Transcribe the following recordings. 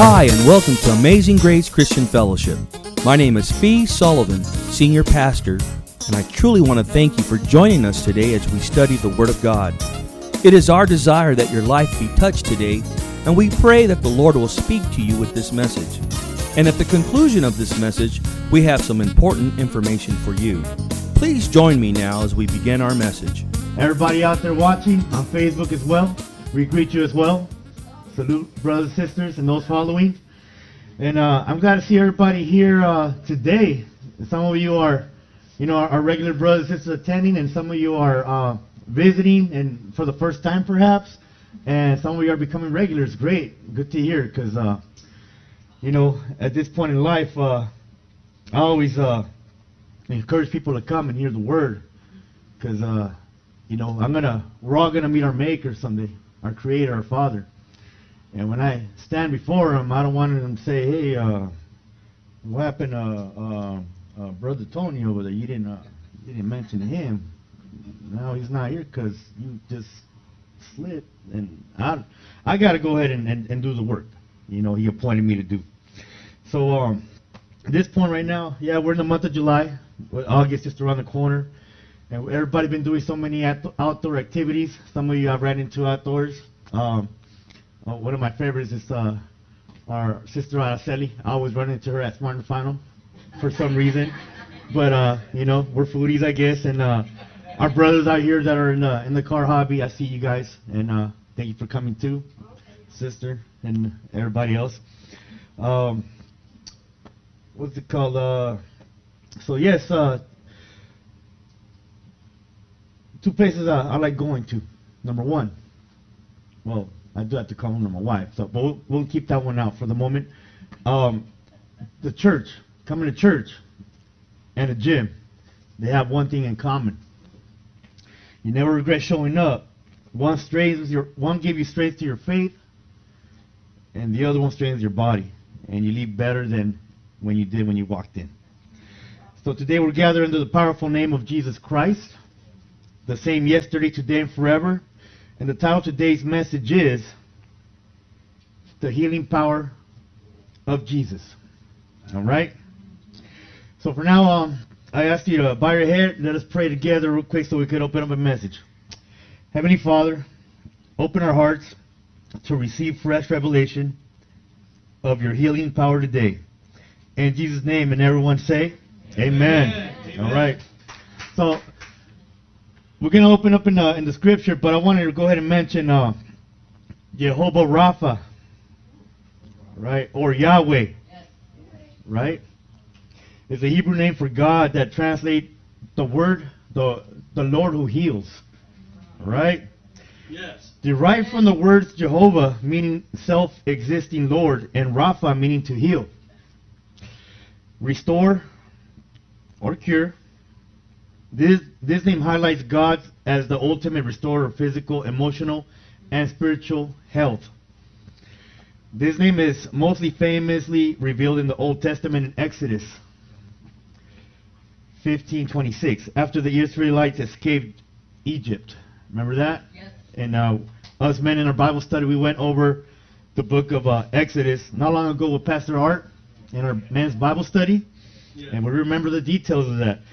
Hi, and welcome to Amazing Grace Christian Fellowship. My name is Fee Sullivan, Senior Pastor, and I truly want to thank you for joining us today as we study the Word of God. It is our desire that your life be touched today, and we pray that the Lord will speak to you with this message. And at the conclusion of this message, we have some important information for you. Please join me now as we begin our message. Everybody out there watching on Facebook as well, we greet you as well. Salute brothers and sisters and those following. And I'm glad to see everybody here today. Some of you are, our regular brothers and sisters attending, and some of you are visiting and for the first time perhaps. And some of you are becoming regulars. Great. Good to hear, because, at this point in life, I always encourage people to come and hear the Word. Because, we're all going to meet our Maker someday, our Creator, our Father. And when I stand before Him, I don't want them to say, hey, what happened to Brother Tony over there? You didn't mention him. No, he's not here because you just slipped. And I got to go ahead and do the work, He appointed me to do. So at this point right now, we're in the month of July. August just around the corner. And everybody's been doing so many outdoor activities. Some of you I've ran into outdoors. One of my favorites is our sister Araceli. I always run into her at Smart and Final for some reason. But, we're foodies, I guess. And our brothers out here that are in the car hobby, I see you guys. And thank you for coming too, sister and everybody else. What's it called? Two places I like going to. Number one, I do have to call her my wife, but we'll keep that one out for the moment. The church, coming to church, and the gym, they have one thing in common. You never regret showing up. One gives you strength to your faith, and the other one strengthens your body, and you leave better than when you did when you walked in. So today we're gathered under the powerful name of Jesus Christ, the same yesterday, today, and forever. And the title of today's message is The Healing Power of Jesus. All right? So for now, I ask you to bow your head. Let us pray together real quick so we could open up a message. Heavenly Father, open our hearts to receive fresh revelation of your healing power today. In Jesus' name, and everyone say, Amen. Amen. All right. So we're going to open up in the scripture, but I wanted to go ahead and mention Jehovah Rapha, right? Or Yahweh, right? It's a Hebrew name for God that translates the word, the Lord who heals, right? Yes. Derived from the words Jehovah, meaning self-existing Lord, and Rapha, meaning to heal, restore, or cure. This name highlights God as the ultimate restorer of physical, emotional, and spiritual health. This name is mostly famously revealed in the Old Testament in Exodus 15:26, after the Israelites escaped Egypt. Remember that? Yes. And us men in our Bible study, we went over the book of Exodus not long ago with Pastor Art in our men's Bible study, and we remember the details of that.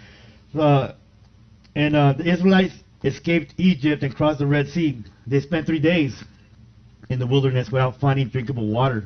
The Israelites escaped Egypt and crossed the Red Sea. They spent 3 days in the wilderness without finding drinkable water.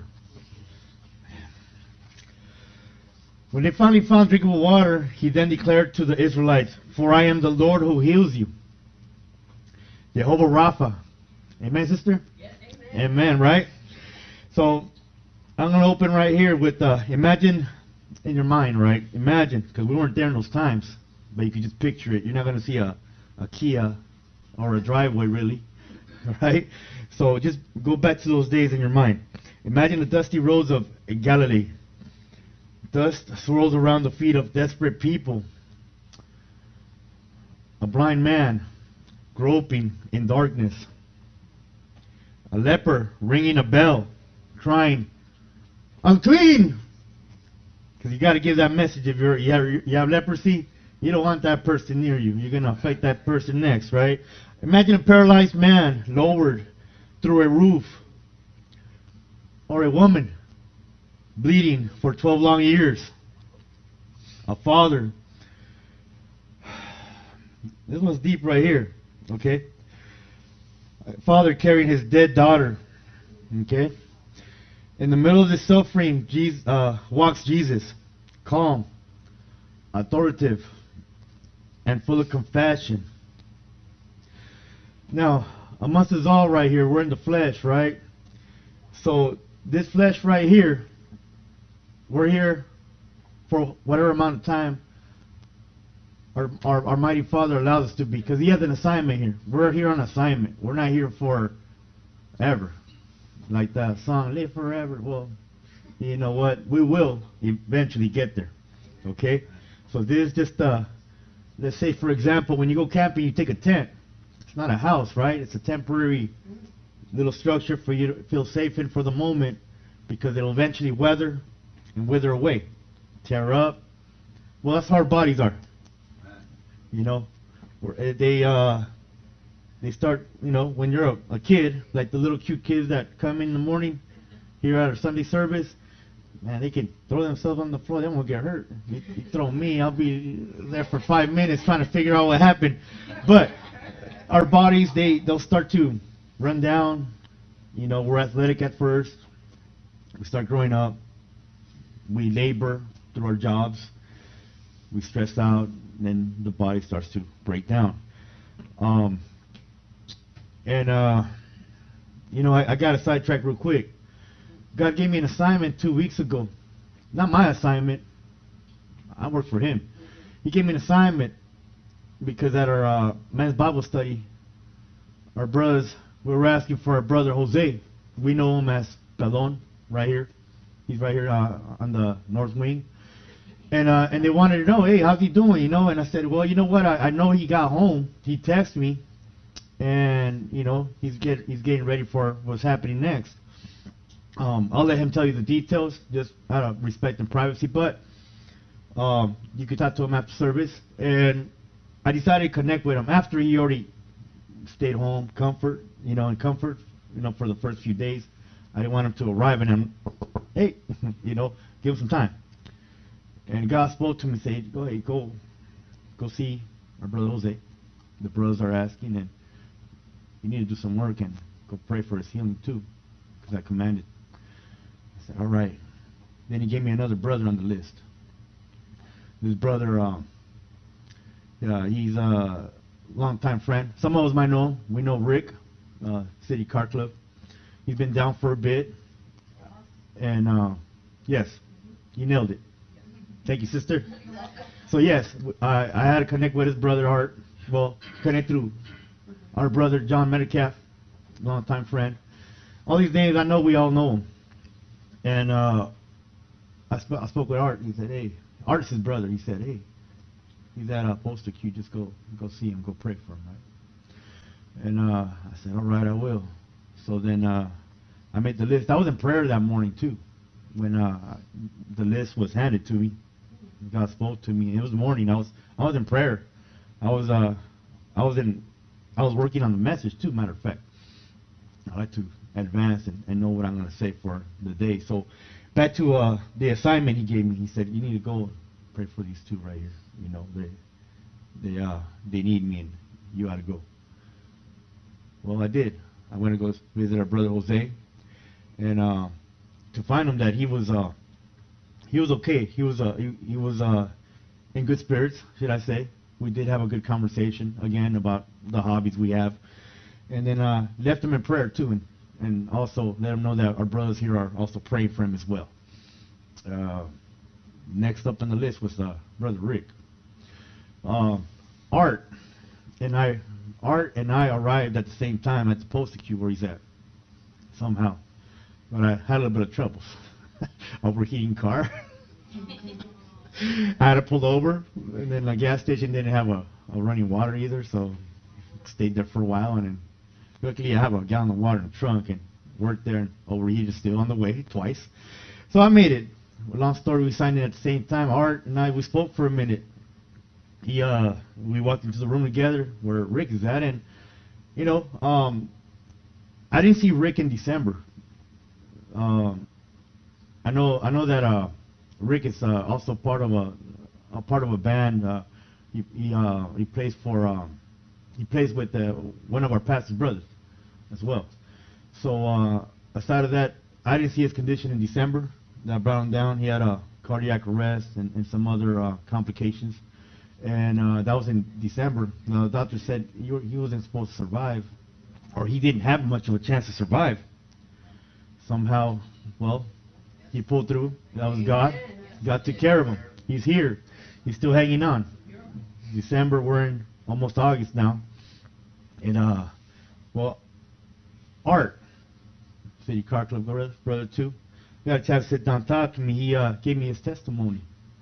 When they finally found drinkable water, He then declared to the Israelites, "For I am the Lord who heals you." Jehovah Rapha. Amen, sister? Yes, amen. Amen, right? So I'm going to open right here with, imagine in your mind, right? Imagine, because we weren't there in those times. But you can just picture it. You're not going to see a Kia or a driveway, really. Right? So just go back to those days in your mind. Imagine the dusty roads of Galilee. Dust swirls around the feet of desperate people. A blind man groping in darkness. A leper ringing a bell, crying, "Unclean!" Because you got to give that message. If you have leprosy, you don't want that person near you. You're going to affect that person next, right? Imagine a paralyzed man lowered through a roof, or a woman bleeding for 12 long years. A father. This one's deep right here. Okay? A father carrying his dead daughter. Okay? In the middle of this suffering, walks Jesus, calm, authoritative, and full of compassion. Now, amongst us all right here, we're in the flesh, right? So, this flesh right here, we're here for whatever amount of time our mighty Father allows us to be, because He has an assignment here. We're here on assignment. We're not here for ever. Like that song, live forever. Well, you know what? We will eventually get there. Okay? So this is just, let's say, for example, when you go camping, you take a tent. It's not a house, right? It's a temporary little structure for you to feel safe in for the moment, because it'll eventually weather and wither away, tear up. Well, that's how our bodies are. You know, they start, you know, when you're a kid, like the little cute kids that come in the morning here at our Sunday service, man, they can throw themselves on the floor. They won't get hurt. You throw me, I'll be there for 5 minutes trying to figure out what happened. But our bodies, they'll start to run down. You know, we're athletic at first. We start growing up. We labor through our jobs. We stress out, and then the body starts to break down. You know, I got a sidetrack real quick. God gave me an assignment 2 weeks ago. Not my assignment. I work for Him. He gave me an assignment because at our men's Bible study, our brothers, we were asking for our brother Jose. We know him as Pelon, right here. He's right here on the north wing. And they wanted to know, hey, how's he doing? You know, and I said, well, you know what? I know he got home. He texted me. And, you know, he's getting ready for what's happening next. I'll let him tell you the details, just out of respect and privacy. But you could talk to him after service. And I decided to connect with him after he already stayed home, in comfort, for the first few days. I didn't want him to arrive and him, hey, you know, give him some time. And God spoke to me and said, go see our brother Jose. The brothers are asking, and you need to do some work and go pray for his healing too, because I commanded. I said, all right. Then he gave me another brother on the list. This brother, he's a longtime friend. Some of us might know him. We know Rick, City Car Club. He's been down for a bit. And, yes, you nailed it. Thank you, sister. So, yes, I had to connect with his brother, Art. Well, connect through our brother, John Metcalf, longtime friend. All these names, I know we all know them. And I spoke with Art. He said, hey, Art's his brother. He said, hey, he's at Poster Q. Just go see him. Go pray for him, right? And I said, all right, I will. So then I made the list. I was in prayer that morning, too, when the list was handed to me. God spoke to me. It was morning. I was in prayer. I was working on the message, too, matter of fact. I like to advance and know what I'm going to say for the day. So back to the assignment he gave me. He said, you need to go pray for these two right here. You know, they need me, and you ought to go. Well, I did. I went to go visit our brother Jose, and to find him that he was okay. He was in good spirits, should I say. We did have a good conversation again about the hobbies we have, and then left him in prayer too, and also let him know that our brothers here are also praying for him as well. Next up on the list was Brother Rick. Art and I arrived at the same time at the Poster Q where he's at, somehow, but I had a little bit of trouble. Overheating car. I had to pull over, and then the gas station didn't have a running water either, so stayed there for a while, and then luckily I have a gallon of water in the trunk, and worked there, and overheated still on the way twice. So I made it. Long story, we signed in at the same time. Art and I, we spoke for a minute. We walked into the room together where Rick is at, and you know, I didn't see Rick in December. I know that Rick is also part of a band. He plays for he plays with one of our pastor's brothers as well. So aside of that, I didn't see his condition in December. That brought him down. He had a cardiac arrest and some other complications, and that was in December. The doctor said he wasn't supposed to survive, or he didn't have much of a chance to survive. Somehow, well, he pulled through. That was God. God took care of him. He's here. He's still hanging on. December, we're in almost August now. And, well, Art, City Car Club brother too, got a chance to sit down and talk to me. He gave me his testimony.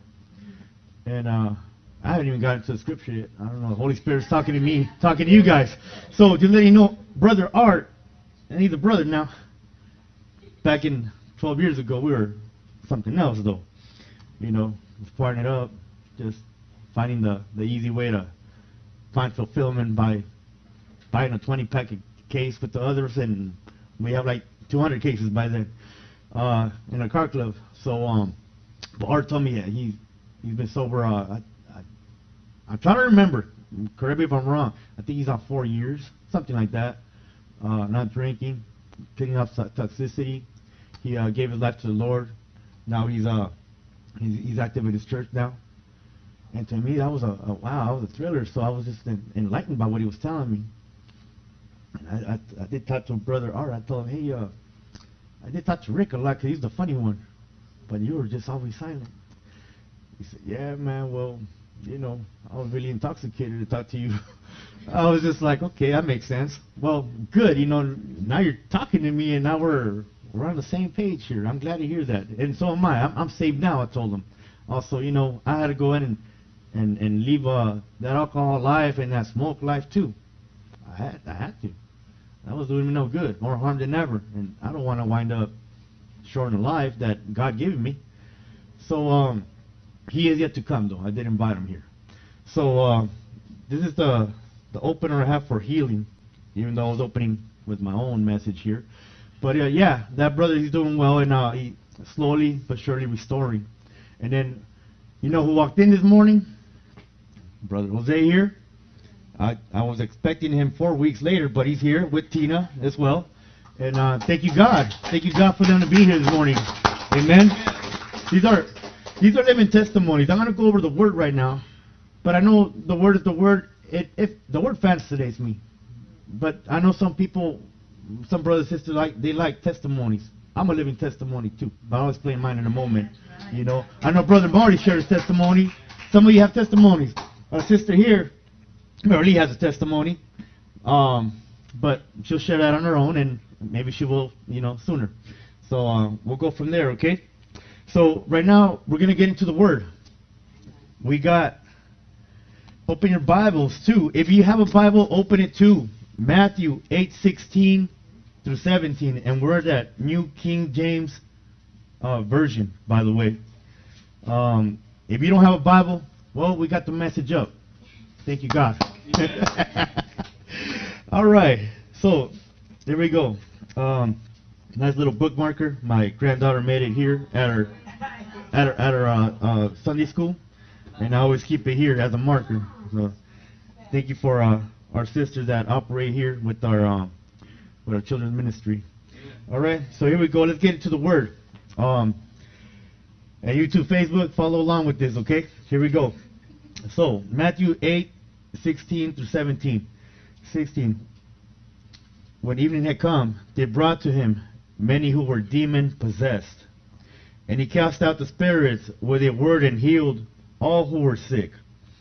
And I haven't even gotten to the scripture yet. I don't know. The Holy Spirit's talking to me, talking to you guys. So to let you know, Brother Art, and he's a brother now. Back in 12 years ago, we were something else, though. You know, just partying it up, just finding the easy way to find fulfillment by buying a 20-pack case with the others, and we have like 200 cases by then in a car club. So, but Art told me that he's been sober. I'm trying to remember. Correct me if I'm wrong. I think he's on 4 years, something like that. Not drinking, picking up toxicity. He gave his life to the Lord. Now he's active in his church now. And to me, that was wow, that was a thriller. So I was just enlightened by what he was telling me. And I did talk to Brother Art. I told him, hey, I did talk to Rick a lot because he's the funny one. But you were just always silent. He said, yeah, man, well, you know, I was really intoxicated to talk to you. I was just like, okay, that makes sense. Well, good, you know, now you're talking to me and now we're on the same page here. I'm glad to hear that. And so am I. I'm saved now, I told him. Also, you know, I had to go in and leave that alcohol life and that smoke life too. I had to. That was doing me no good. More harm than ever. And I don't want to wind up short in the life that God gave me. So he is yet to come, though. I did invite him here. So this is the opener I have for healing, even though I was opening with my own message here. But yeah, that brother, he's doing well, and he slowly but surely restoring. And then, you know who walked in this morning? Brother Jose here. I was expecting him 4 weeks later, but he's here with Tina as well. And thank you, God. Thank you, God, for them to be here this morning. Amen. These are living testimonies. I'm going to go over the word right now. But I know the word is the word. If the word fascinates me. But I know some people, some brothers and sisters, they like testimonies. I'm a living testimony too. But I'll explain mine in a moment. You know, I know Brother Marty shared his testimony. Some of you have testimonies. Our sister here, Merle, has a testimony. But she'll share that on her own, and maybe she will, you know, sooner. So we'll go from there, okay? So right now, we're going to get into the Word. We got, open your Bibles too. If you have a Bible, open it to Matthew 8:16 through 17. And we're at that New King James version, by the way. If you don't have a Bible, well, we got the message up. Thank you, God. All right. So, there we go. Nice little bookmarker. My granddaughter made it here at her Sunday school, and I always keep it here as a marker. So, thank you for our sisters that operate here with our children's ministry. All right. So here we go. Let's get into the Word. At YouTube, Facebook, follow along with this. Okay. Here we go. So Matthew 8:16 through 17. 16. When evening had come, they brought to him many who were demon-possessed. And he cast out the spirits with a word and healed all who were sick.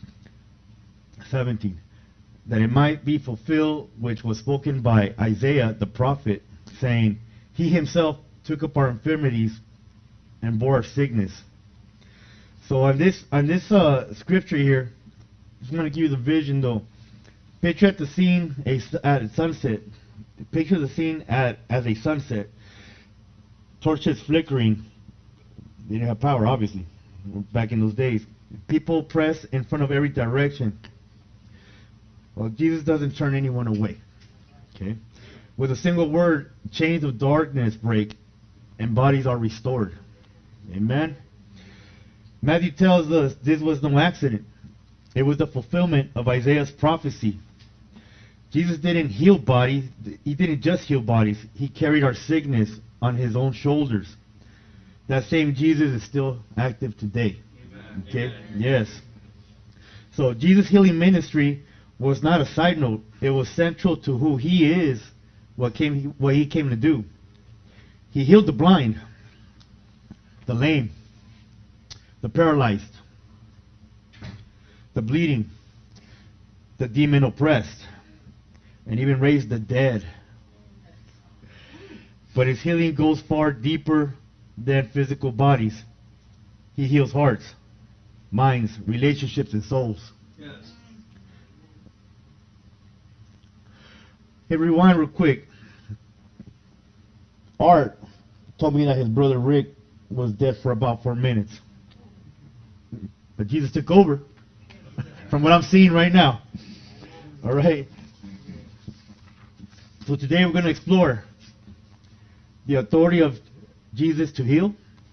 17. That it might be fulfilled which was spoken by Isaiah the prophet, saying, He himself took up our infirmities and bore our sickness. So on this scripture here, I'm just going to give you the vision though. Picture at the scene at sunset. Picture the scene as a sunset. Torches flickering. They didn't have power, obviously, back in those days. People press in front of every direction. Well, Jesus doesn't turn anyone away. Okay? With a single word, chains of darkness break and bodies are restored. Amen. Matthew tells us this was no accident. It was the fulfillment of Isaiah's prophecy. Jesus didn't heal bodies. He didn't just heal bodies. He carried our sickness on his own shoulders. That same Jesus is still active today. Amen. Okay? Amen. Yes. So Jesus' healing ministry was not a side note. It was central to who he is, what he came to do. He healed the blind, the lame, the paralyzed, the bleeding, the demon oppressed, and even raised the dead. But his healing goes far deeper than physical bodies. He heals hearts, minds, relationships, and souls. Yes. Hey, rewind real quick. Art told me that his brother Rick was dead for about 4 minutes. But Jesus took over from what I'm seeing right now. All right. So today we're going to explore the authority of Jesus to heal,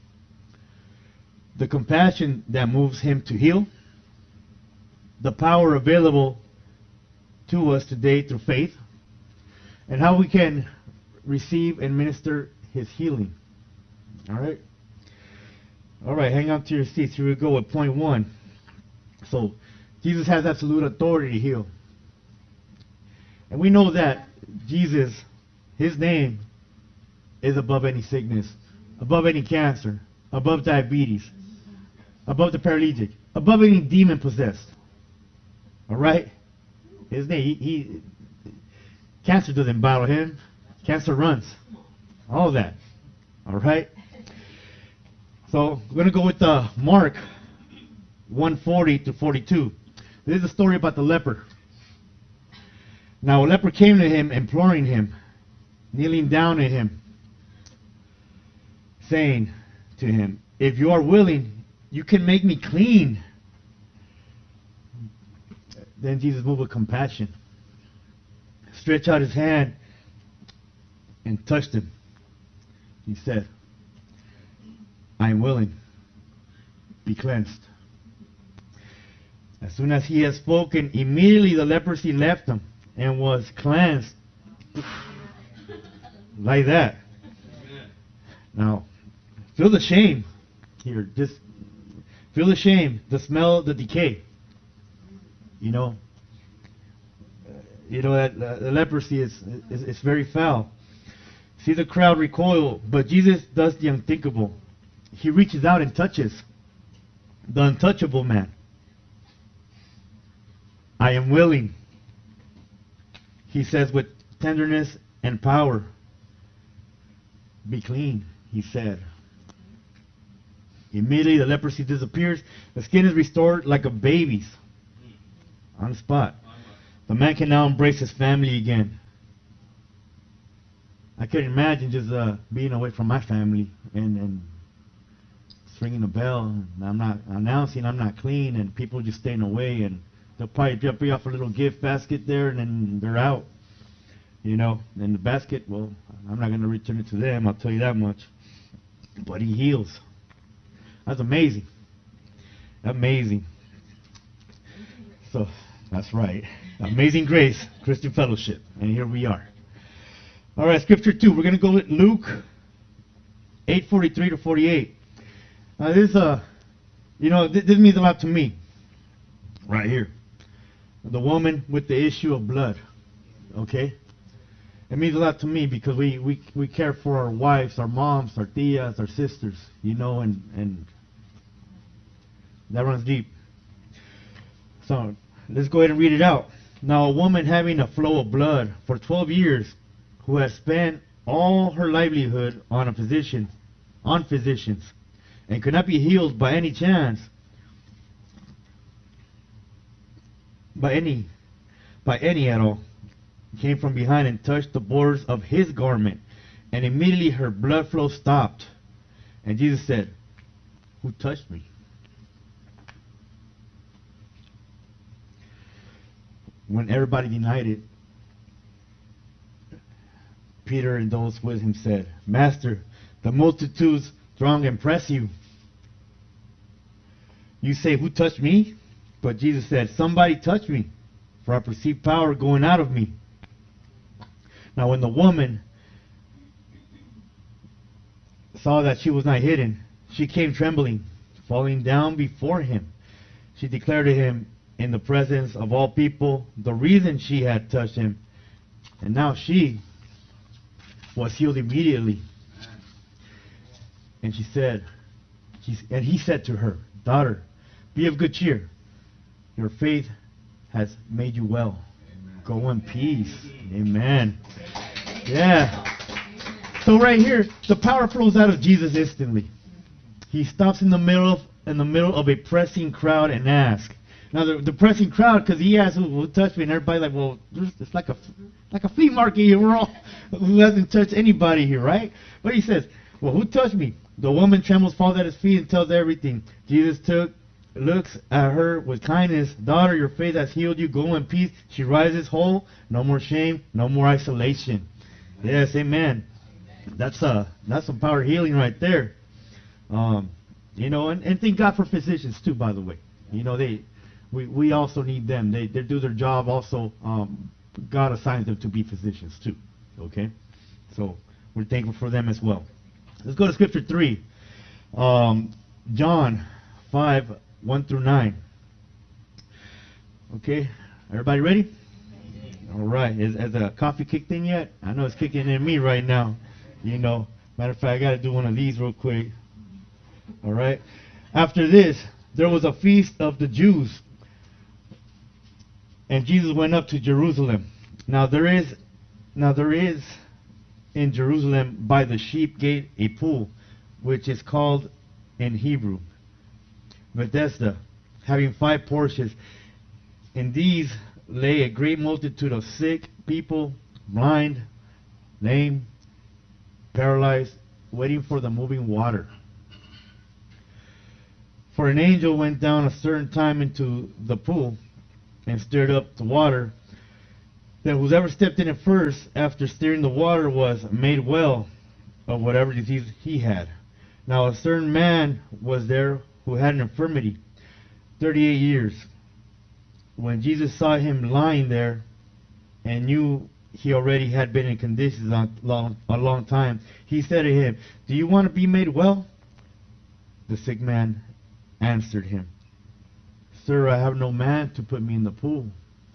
the compassion that moves him to heal, the power available to us today through faith, and how we can receive and minister his healing. All right? All right, hang on to your seats. Here we go with point 1. So, Jesus has absolute authority to heal. And we know that Jesus, his name, is above any sickness, above any cancer, above diabetes, above the paralytic, above any demon possessed. All right? His name, cancer doesn't battle him. Cancer runs. All that. All right? So, we're going to go with Mark 1:40 to 42. This is a story about the leper. Now, a leper came to him, imploring him, kneeling down at him, saying to him, "If you are willing, you can make me clean." Then Jesus moved with compassion, stretched out his hand, and touched him. He said, "I am willing. Be cleansed." As soon as he had spoken, immediately the leprosy left him and was cleansed. Like that. Now, feel the shame here. Just feel the shame, the smell, the decay. You know that the leprosy is very foul. See the crowd recoil, but Jesus does the unthinkable. He reaches out and touches the untouchable man. "I am willing," he says with tenderness and power. "Be clean," he said. Immediately the leprosy disappears. The skin is restored like a baby's. On the spot. The man can now embrace his family again. I couldn't imagine just being away from my family and ringing a bell. And I'm not announcing I'm not clean, and people just staying away, and they'll probably drop you off a little gift basket there, and then they're out. And the basket, well, I'm not going to return it to them, I'll tell you that much. But he heals. That's amazing. Amazing. So, that's right. Amazing Grace Christian Fellowship. And here we are. All right, Scripture 2. We're going to go with Luke 8:43 to 48. This means a lot to me. Right here. The woman with the issue of blood. Okay? It means a lot to me because we care for our wives, our moms, our tias, our sisters, and that runs deep. So, let's go ahead and read it out. Now, a woman having a flow of blood for 12 years, who has spent all her livelihood on physicians, and could not be healed by any chance, by any at all, came from behind and touched the borders of his garment, and immediately her blood flow stopped. And Jesus said, "Who touched me?" When everybody denied it, Peter and those with him said, "Master, the multitudes throng and press you, You say, who touched me? But Jesus said, somebody touched me, for I perceive power going out of me. Now when the woman saw that she was not hidden, she came trembling, falling down before him. She declared to him in the presence of all people the reason she had touched him. And now she was healed immediately. And he said to her, daughter, be of good cheer. Your faith has made you well. Amen. Go in peace. Amen. Yeah. So right here, the power flows out of Jesus instantly. He stops in the middle of a pressing crowd and asks. Now the pressing crowd, because he asked who touched me, and everybody like, well, it's like a flea market here. We're all who hasn't touched anybody here, right? But he says, well, who touched me? The woman trembles, falls at his feet, and tells everything. Jesus looks at her with kindness. Daughter, your faith has healed you. Go in peace. She rises whole. No more shame. No more isolation. Yes, amen. That's some power healing right there. You know, and thank God for physicians too, by the way. You know, we also need them. They do their job also. God assigns them to be physicians too. Okay? So we're thankful for them as well. Let's go to Scripture 3. John 5, 1 through 9. Okay? Everybody ready? All right. Has the coffee kicked in yet? I know it's kicking in me right now. You know. Matter of fact, I got to do one of these real quick. All right. After this, there was a feast of the Jews, and Jesus went up to Jerusalem. Now there is in Jerusalem by the sheep gate a pool, which is called in Hebrew Bethesda, having 5 porches. In these lay a great multitude of sick people, blind, lame, paralyzed, waiting for the moving water. For an angel went down a certain time into the pool and stirred up the water. Then whoever stepped in it first, after stirring the water, was made well of whatever disease he had. Now a certain man was there who had an infirmity 38 years. When Jesus saw him lying there and knew he already had been in conditions a long time, he said to him, do you want to be made well? The sick man answered him, Sir, I have no man to put me in the pool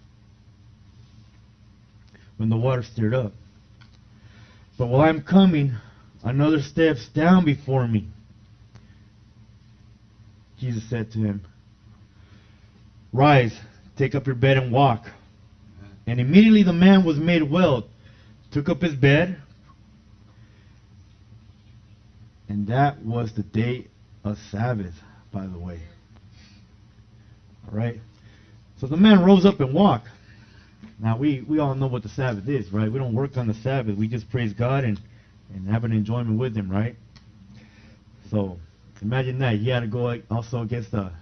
when the water stirred up. But while I'm coming, another steps down before me. Jesus said to him, Rise, take up your bed and walk. And immediately the man was made well, took up his bed, and that was the day of Sabbath, by the way. All right. So the man rose up and walked. Now we all know what the Sabbath is, right? We don't work on the Sabbath. We just praise God and have an enjoyment with Him, right? So imagine that. He had to go also against the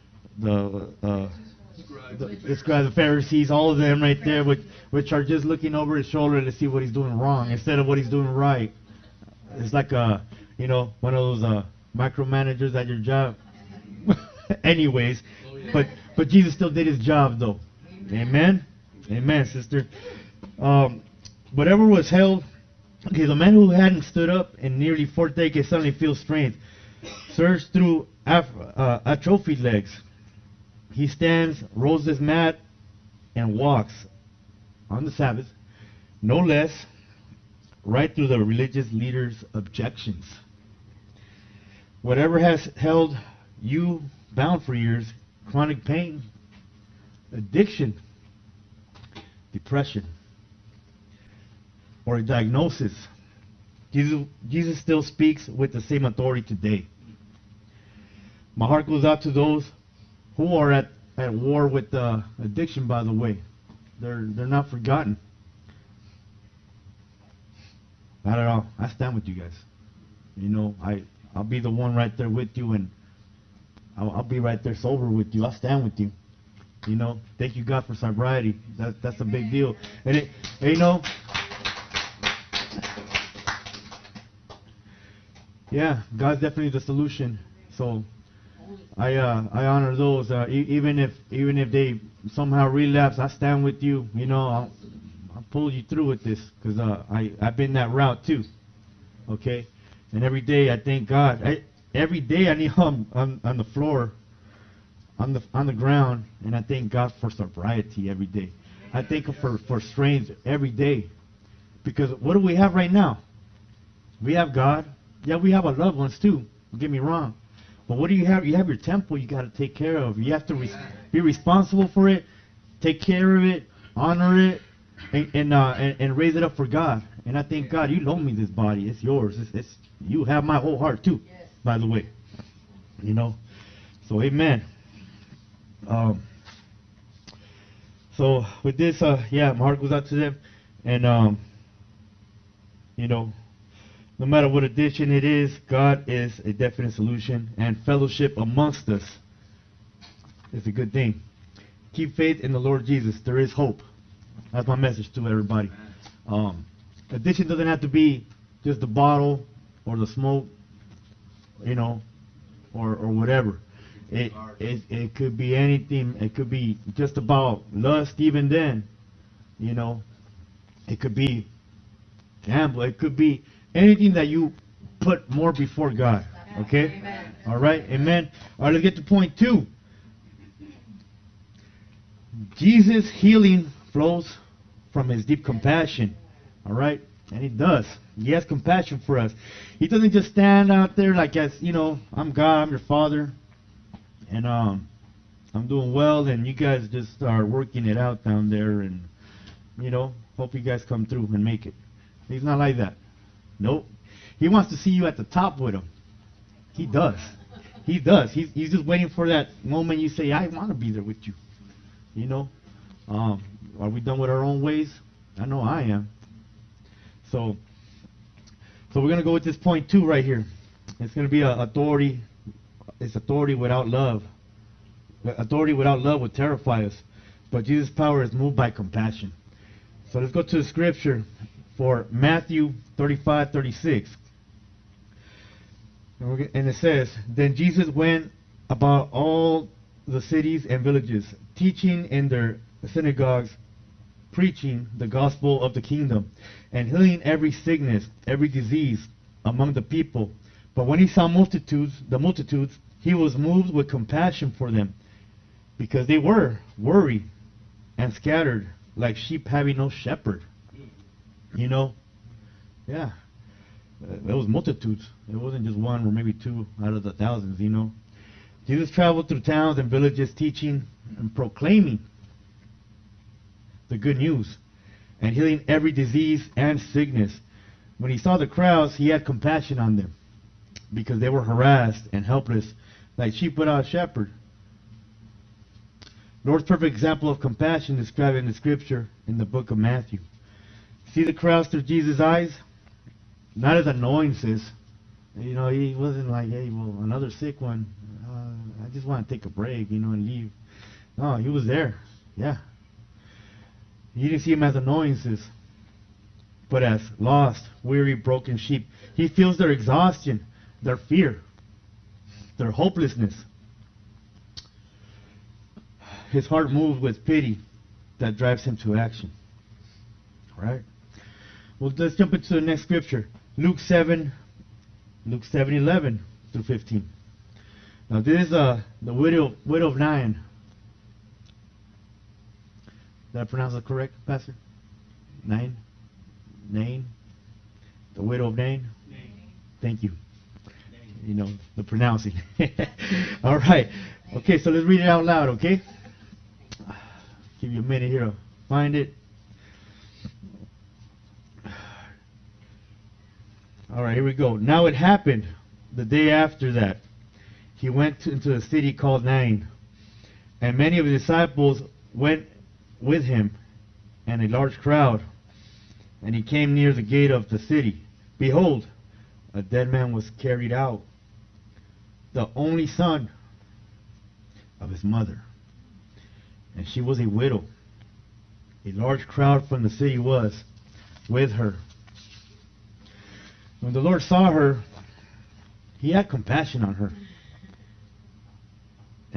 scribes, the Pharisees, all of them right there, which are just looking over his shoulder to see what he's doing wrong instead of what he's doing right. It's like one of those micromanagers at your job. Anyways, but Jesus still did his job though. Amen. Amen, sister. Whatever was held. Okay, the man who hadn't stood up in nearly 4 decades suddenly feels strength surge through atrophied legs. He stands, rolls his mat, and walks on the Sabbath, no less, right through the religious leaders' objections. Whatever has held you bound for years, chronic pain, addiction, depression, or a diagnosis, Jesus still speaks with the same authority today. My heart goes out to those who are at war with addiction, by the way. They're not forgotten. Not at all. I stand with you guys. You know, I'll be the one right there with you, and I'll be right there sober with you. I'll stand with you. You know, thank you God for sobriety. That's a big deal. And yeah, God's definitely the solution. So I honor those. Even if they somehow relapse, I stand with you. You know, I'll pull you through with this, because I've been that route too. Okay, and every day I thank God. Every day I need on the floor, on the ground, and I thank God for sobriety every day. I thank Him for strength every day, because what do we have right now? We have God. Yeah, we have our loved ones too. Don't get me wrong. But what do you have? You have your temple you got to take care of. You have to be responsible for it, take care of it, honor it, and raise it up for God. And I thank God, you loan me this body. It's yours. You have my whole heart too, by the way. You know. So amen. So with this, my heart goes out to them, and you know, no matter what addiction it is, God is a definite solution, and fellowship amongst us is a good thing. Keep faith in the Lord Jesus. There is hope. That's my message to everybody. Addiction doesn't have to be just the bottle or the smoke, you know, or whatever. It could be anything. It could be just about lust even then, you know. It could be gamble. It could be anything that you put more before God. Okay? Amen. All right? Amen. All right, let's get to point 2. Jesus' healing flows from His deep compassion. All right? And He does. He has compassion for us. He doesn't just stand out there like, as you know, I'm God, I'm your Father, and I'm doing well, and you guys just are working it out down there, and, you know, hope you guys come through and make it. He's not like that. Nope. He wants to see you at the top with Him. He does. He does. He's just waiting for that moment you say, I want to be there with you. You know? Are we done with our own ways? I know I am. So we're going to go with this point 2 right here. It's going to be authority. It's authority without love. Authority without love would terrify us. But Jesus' power is moved by compassion. So let's go to the scripture for Matthew 35:36. And it says, Then Jesus went about all the cities and villages, teaching in their synagogues, preaching the gospel of the kingdom, and healing every sickness, every disease among the people. But when He saw the multitudes, He was moved with compassion for them, because they were worried and scattered like sheep having no shepherd. You know? Yeah. It was multitudes. It wasn't just one or maybe 2 out of the thousands, you know. Jesus traveled through towns and villages teaching and proclaiming the good news and healing every disease and sickness. When He saw the crowds, He had compassion on them because they were harassed and helpless like sheep without a shepherd. Lord's perfect example of compassion described in the scripture in the book of Matthew. See the crowds through Jesus' eyes? Not as annoyances. You know, He wasn't like, hey, well, another sick one. I just want to take a break, you know, and leave. No, He was there. Yeah. He didn't see Him as annoyances, but as lost, weary, broken sheep. He feels their exhaustion, their fear, their hopelessness. His heart moves with pity that drives Him to action. All right? Well, let's jump into the next scripture. Luke 7:11 through 15. Now this is the widow of Nain. Did I pronounce it correct, Pastor? Nain? The widow of Nain? Thank you. You know, the pronouncing. All right. Okay, so let's read it out loud, okay? Give you a minute here to find it. All right, here we go. Now it happened the day after that He went into a city called Nain, and many of His disciples went with Him, and a large crowd. And He came near the gate of the city. Behold, a dead man was carried out, the only son of his mother, and she was a widow. A large crowd from the city was with her. When the Lord saw her, He had compassion on her,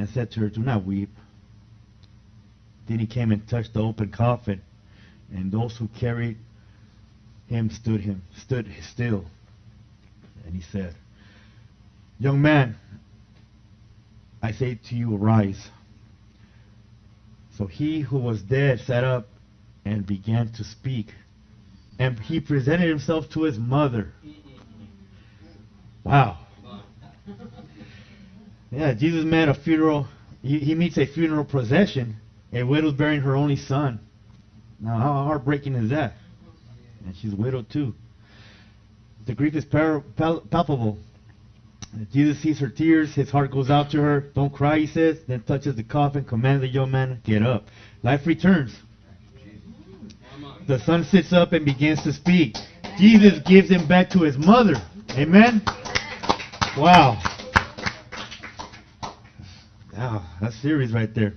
and said to her, "Do not weep." Then he came and touched the open coffin, and those who carried him stood still. And he said, "Young man, I say to you, arise." So he who was dead sat up and began to speak, and he presented himself to his mother. Wow. Yeah, Jesus met a funeral. He meets a funeral procession. A widow's burying her only son. Now, how heartbreaking is that? And she's widowed too. The grief is palpable. Jesus sees her tears. His heart goes out to her. "Don't cry," he says. Then touches the coffin, commands the young man, "Get up." Life returns. The son sits up and begins to speak. Jesus gives him back to his mother. Amen? Wow. Wow, that's serious right there.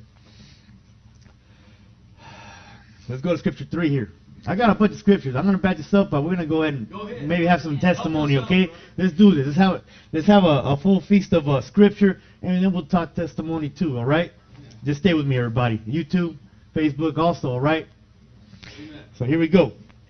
Let's go to scripture 3 here. I got a bunch of scriptures. I'm going to back this up, but we're going to go ahead and maybe have some testimony, okay? Let's do this. Let's have a full feast of scripture, and then we'll talk testimony too, all right? Just stay with me, everybody. YouTube, Facebook also, all right? So here we go.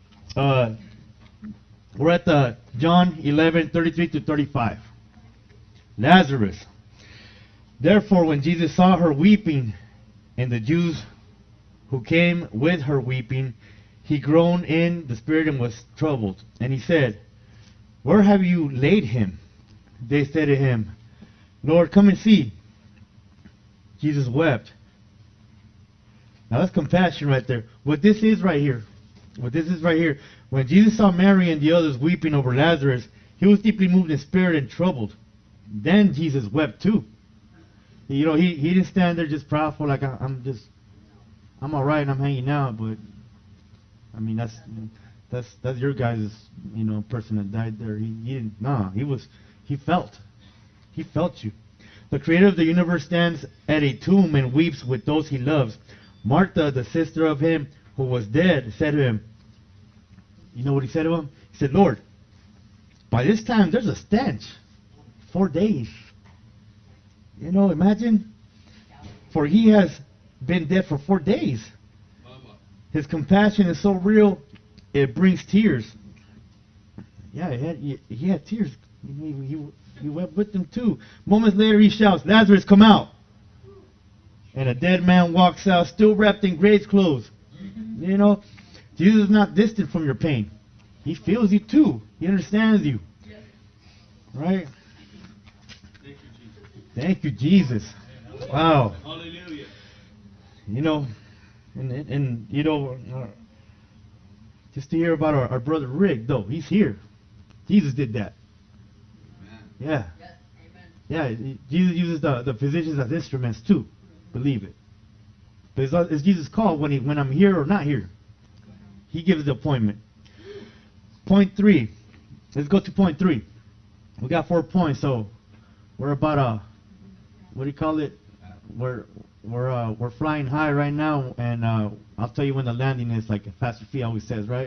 We're at John 11:33 to 35. Lazarus. Therefore, when Jesus saw her weeping, and the Jews who came with her weeping, he groaned in the spirit and was troubled. And he said, "Where have you laid him?" They said to him, "Lord, come and see." Jesus wept. Now that's compassion right there. What this is right here. When Jesus saw Mary and the others weeping over Lazarus, he was deeply moved in spirit and troubled. Then Jesus wept too. You know, he didn't stand there just proudful like I'm all right and I'm hanging out, but I mean that's your guys' person that died there. He didn't. Nah, he felt you. The creator of the universe stands at a tomb and weeps with those he loves. Martha, the sister of him who was dead, said to him, you know what he said to him? He said, "Lord, by this time there's a stench. 4 days." Imagine. For he has been dead for 4 days. His compassion is so real, it brings tears. Yeah, he had tears. He wept with them too. Moments later he shouts, "Lazarus, come out." And a dead man walks out, still wrapped in grave clothes. Jesus is not distant from your pain. He feels you too. He understands you. Right? Thank you, Jesus. Wow. Hallelujah. Just to hear about our brother Rick, though, he's here. Jesus did that. Yeah. Yeah, Jesus uses the physicians as instruments too. Believe it. But it's Jesus' call when I'm here or not here. He gives the appointment. Point 3. Let's go to point 3. We got 4 points, so we're about what do you call it? We're flying high right now, and I'll tell you when the landing is, like Pastor Fee always says, right?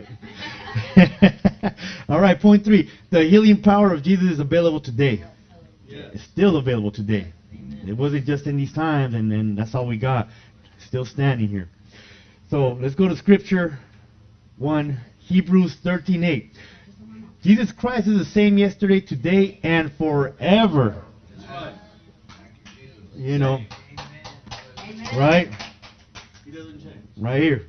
All right, point 3. The healing power of Jesus is available today. Yes. It's still available today. It wasn't just in these times, and that's all we got. Still standing here. So let's go to Scripture 1, Hebrews 13:8. Jesus Christ is the same yesterday, today, and forever. That's right. Right? He doesn't change. Right here.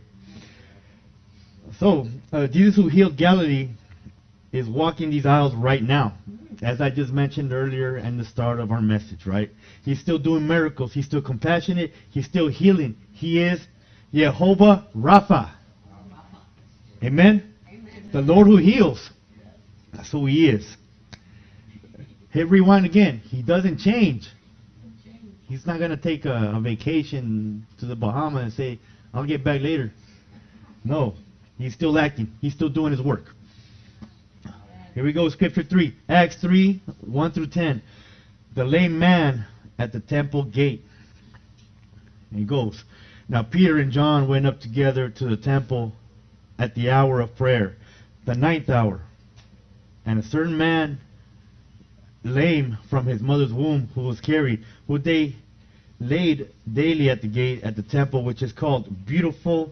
So, Jesus who healed Galilee is walking these aisles right now. As I just mentioned earlier in the start of our message, right? He's still doing miracles. He's still compassionate. He's still healing. He is Jehovah Rapha. Amen? The Lord who heals. That's who he is. Hit rewind again. He doesn't change. He's not going to take a vacation to the Bahamas and say, "I'll get back later." No. He's still acting. He's still doing his work. Here we go, Scripture 3. Acts 3, 1 through 10. The lame man at the temple gate. And he goes, "Now Peter and John went up together to the temple at the hour of prayer, the 9th hour. And a certain man, lame from his mother's womb, who was carried, who they laid daily at the gate at the temple, which is called Beautiful,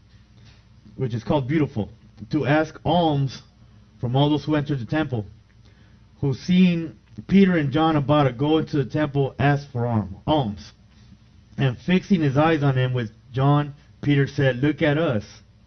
to ask alms from all those who entered the temple, who seeing Peter and John about to go into the temple, asked for alms. And fixing his eyes on him with John, Peter said, "Look at us."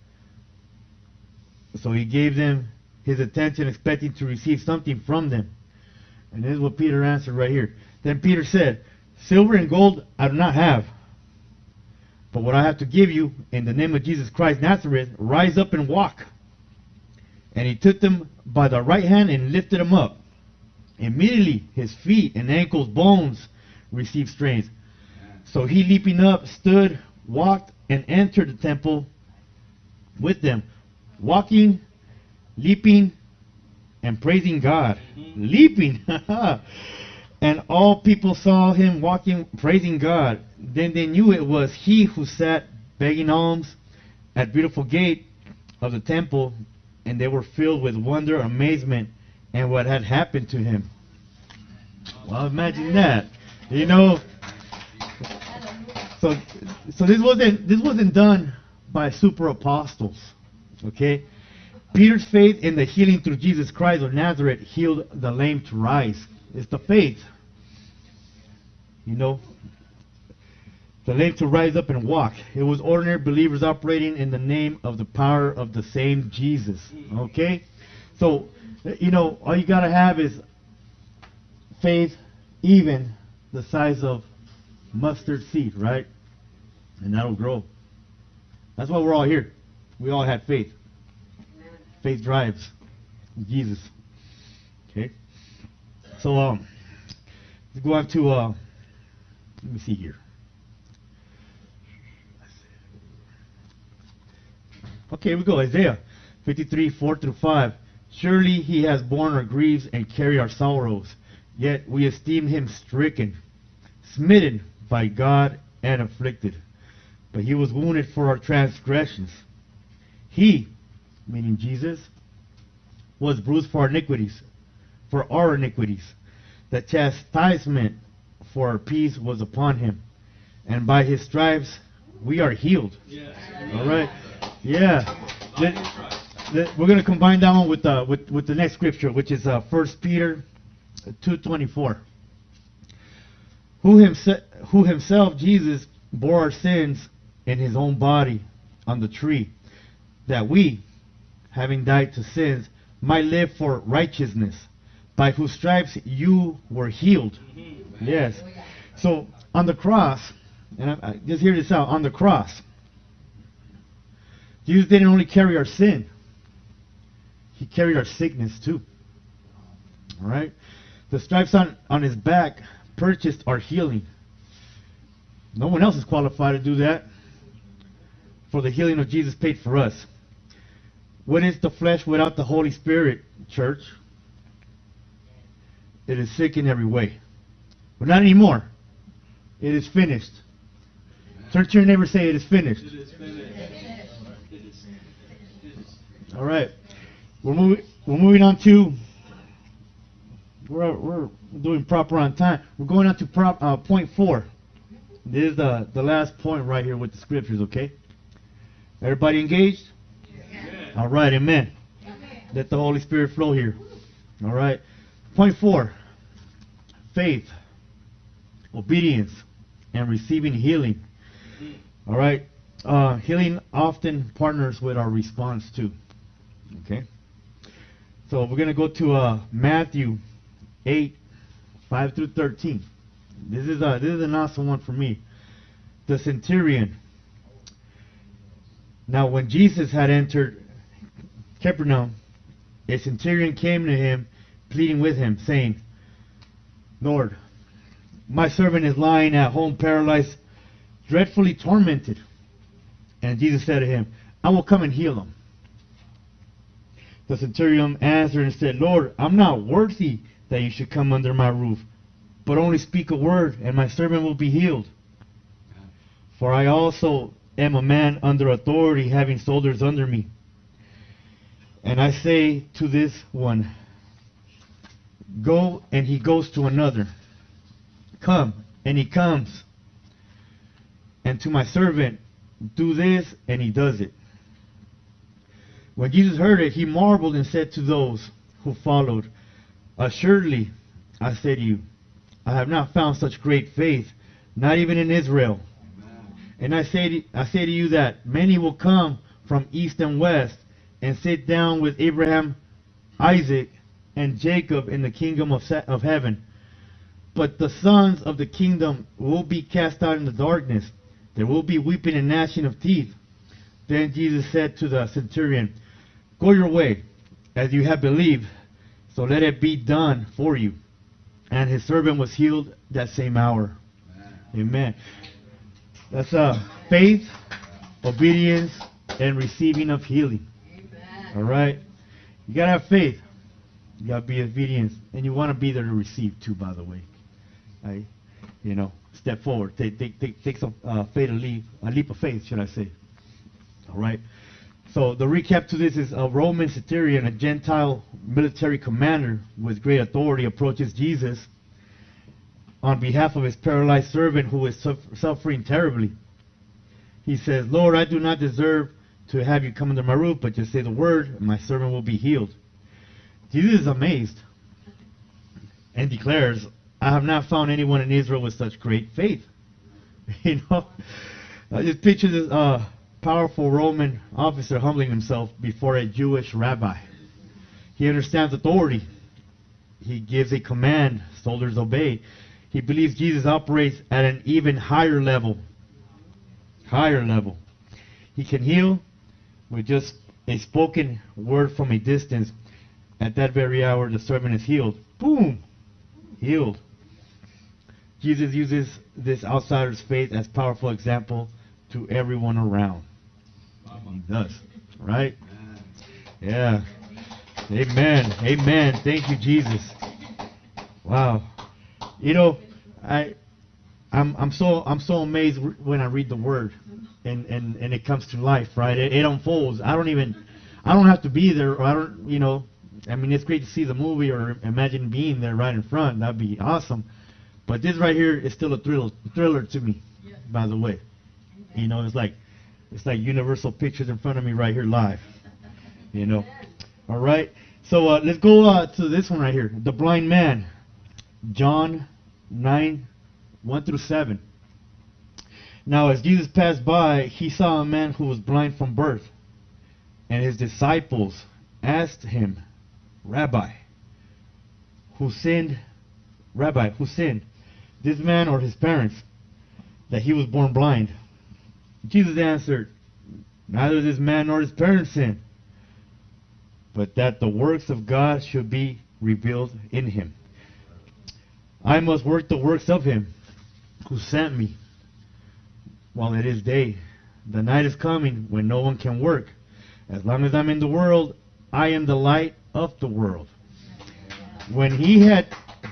So he gave them his attention, expecting to receive something from them. And this is what Peter answered right here. Then Peter said, "Silver and gold I do not have, but what I have to give you, in the name of Jesus Christ Nazareth, rise up and walk." And he took them by the right hand and lifted him up. Immediately his feet and ankles bones received strength. So he, leaping up, stood, walked, and entered the temple with them, walking, leaping, and praising God. Leaping! And all people saw him walking, praising God. Then they knew it was he who sat begging alms at Beautiful Gate of the temple, and they were filled with wonder, amazement, and what had happened to him. Well, imagine that. You know, so this wasn't done by super apostles. Okay? Peter's faith in the healing through Jesus Christ of Nazareth healed the lame to rise. It's the faith. You know, the lame to rise up and walk. It was ordinary believers operating in the name of the power of the same Jesus. Okay? So, you know, all you got to have is faith even the size of mustard seed, right? And that'll grow. That's why we're all here. We all had faith. Faith drives Jesus. Okay? So, let's go on to, let me see here. Okay, here we go. Isaiah 53, 4 through 5. Surely he has borne our griefs and carried our sorrows, yet we esteemed him stricken, smitten by God, and afflicted. But he was wounded for our transgressions. He, meaning Jesus, was bruised for our iniquities. The chastisement for our peace was upon him, and by his stripes we are healed. Yes. All right. Yeah. We're going to combine that one with the next scripture, which is 1 Peter 2:24. Who himself, Jesus, bore our sins in his own body on the tree, that we, having died to sins, might live for righteousness, by whose stripes you were healed. Yes. So on the cross, and I just hear this out, on the cross, Jesus didn't only carry our sin, he carried our sickness too. All right? The stripes on his back purchased our healing. No one else is qualified to do that. For the healing of Jesus paid for us. What is the flesh without the Holy Spirit, church? It is sick in every way. But not anymore. It is finished. Turn to your neighbor and say, it is finished. It is finished. All right. We're moving on to, we're doing proper on time. We're going on to point 4. This is the last point right here with the scriptures, okay? Everybody engaged? Yes. All right, amen. Let the Holy Spirit flow here. All right. Point 4. Faith, obedience, and receiving healing. All right. Healing often partners with our response too. Okay. So we're going to go to Matthew 8, 5 through 13. This is an awesome one for me. The centurion. Now when Jesus had entered Capernaum, a centurion came to him, pleading with him, saying, Lord, my servant is lying at home paralyzed, dreadfully tormented. And Jesus said to him, I will come and heal him. The centurion answered and said, Lord, I'm not worthy that you should come under my roof, but only speak a word, and my servant will be healed. For I also am a man under authority, having soldiers under me. And I say to this one, go, and he goes to another. Come, and he comes. and to my servant, do this, and he does it. When Jesus heard it, he marveled and said to those who followed, assuredly, I say to you, I have not found such great faith, not even in Israel. And I say to you that many will come from east and west and sit down with Abraham, Isaac, and Jacob in the kingdom of heaven. But the sons of the kingdom will be cast out in the darkness. There will be weeping and gnashing of teeth. Then Jesus said to the centurion, go your way, as you have believed, so let it be done for you. And his servant was healed that same hour. Amen. That's faith, obedience, and receiving of healing. All right? You got to have faith. You got to be obedient. And you want to be there to receive too, by the way. Step forward. Take some faith, a leap of faith, should I say. All right? So the recap to this is a Roman centurion, a Gentile military commander with great authority, approaches Jesus on behalf of his paralyzed servant who is suffering terribly. He says, Lord, I do not deserve to have you come under my roof, but just say the word, and my servant will be healed. Jesus is amazed and declares, I have not found anyone in Israel with such great faith. I just picture this powerful Roman officer humbling himself before a Jewish rabbi. He understands authority. He gives a command. Soldiers obey. He believes Jesus operates at an even higher level. Higher level. He can heal with just a spoken word from a distance. At that very hour, the servant is healed. Boom! Healed. Jesus uses this outsider's faith as powerful example to everyone around. He does. Right? Yeah. Amen. Amen. Thank you, Jesus. Wow. I'm so amazed when I read the word and it comes to life, right? It unfolds. I don't have to be there, or it's great to see the movie or imagine being there right in front. That'd be awesome. But this right here is still a thriller to me, by the way. It's like Universal Pictures in front of me right here live. All right. So let's go to this one right here. The blind man. John 9, 1 through 7. Now as Jesus passed by, he saw a man who was blind from birth. And his disciples asked him, Rabbi, who sinned, this man or his parents, that he was born blind? Jesus answered, neither this man nor his parents sinned, but that the works of God should be revealed in him. I must work the works of him who sent me while it is day. The night is coming when no one can work. As long as I'm in the world, I am the light of the world. When he had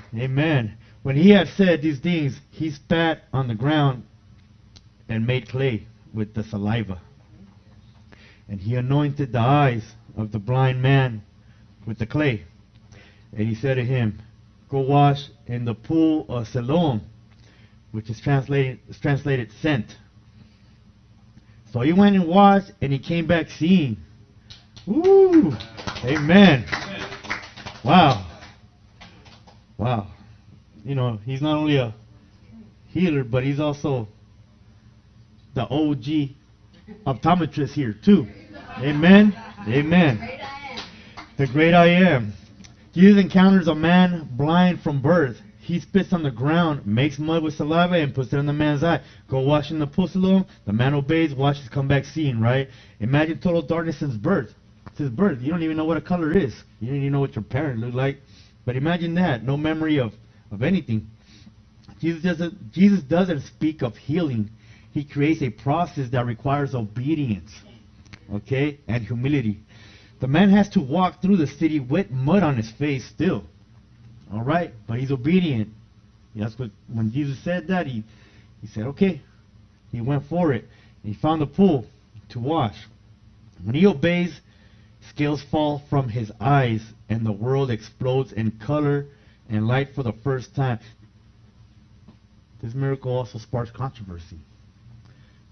said these things, he spat on the ground and made clay with the saliva. And he anointed the eyes of the blind man with the clay. And he said to him, go wash in the pool of Siloam, which is translated sent. So he went and washed, and he came back seeing. Woo! Amen. Wow. Wow. He's not only a healer, but he's also the OG optometrist here too. Amen. Amen. The great I am. Jesus encounters a man blind from birth. He spits on the ground, makes mud with saliva, and puts it in the man's eye. Go wash in the pool Siloam. The man obeys, washes, come back seeing, right? Imagine total darkness since birth. Since birth, you don't even know what a color is. You don't even know what your parents look like. But imagine that, no memory of anything. Jesus doesn't speak of healing. He creates a process that requires obedience, okay, and humility. The man has to walk through the city with mud on his face still. All right? But he's obedient. That's what, when Jesus said that, he said, okay. He went for it. He found a pool to wash. When he obeys, scales fall from his eyes, and the world explodes in color and light for the first time. This miracle also sparks controversy.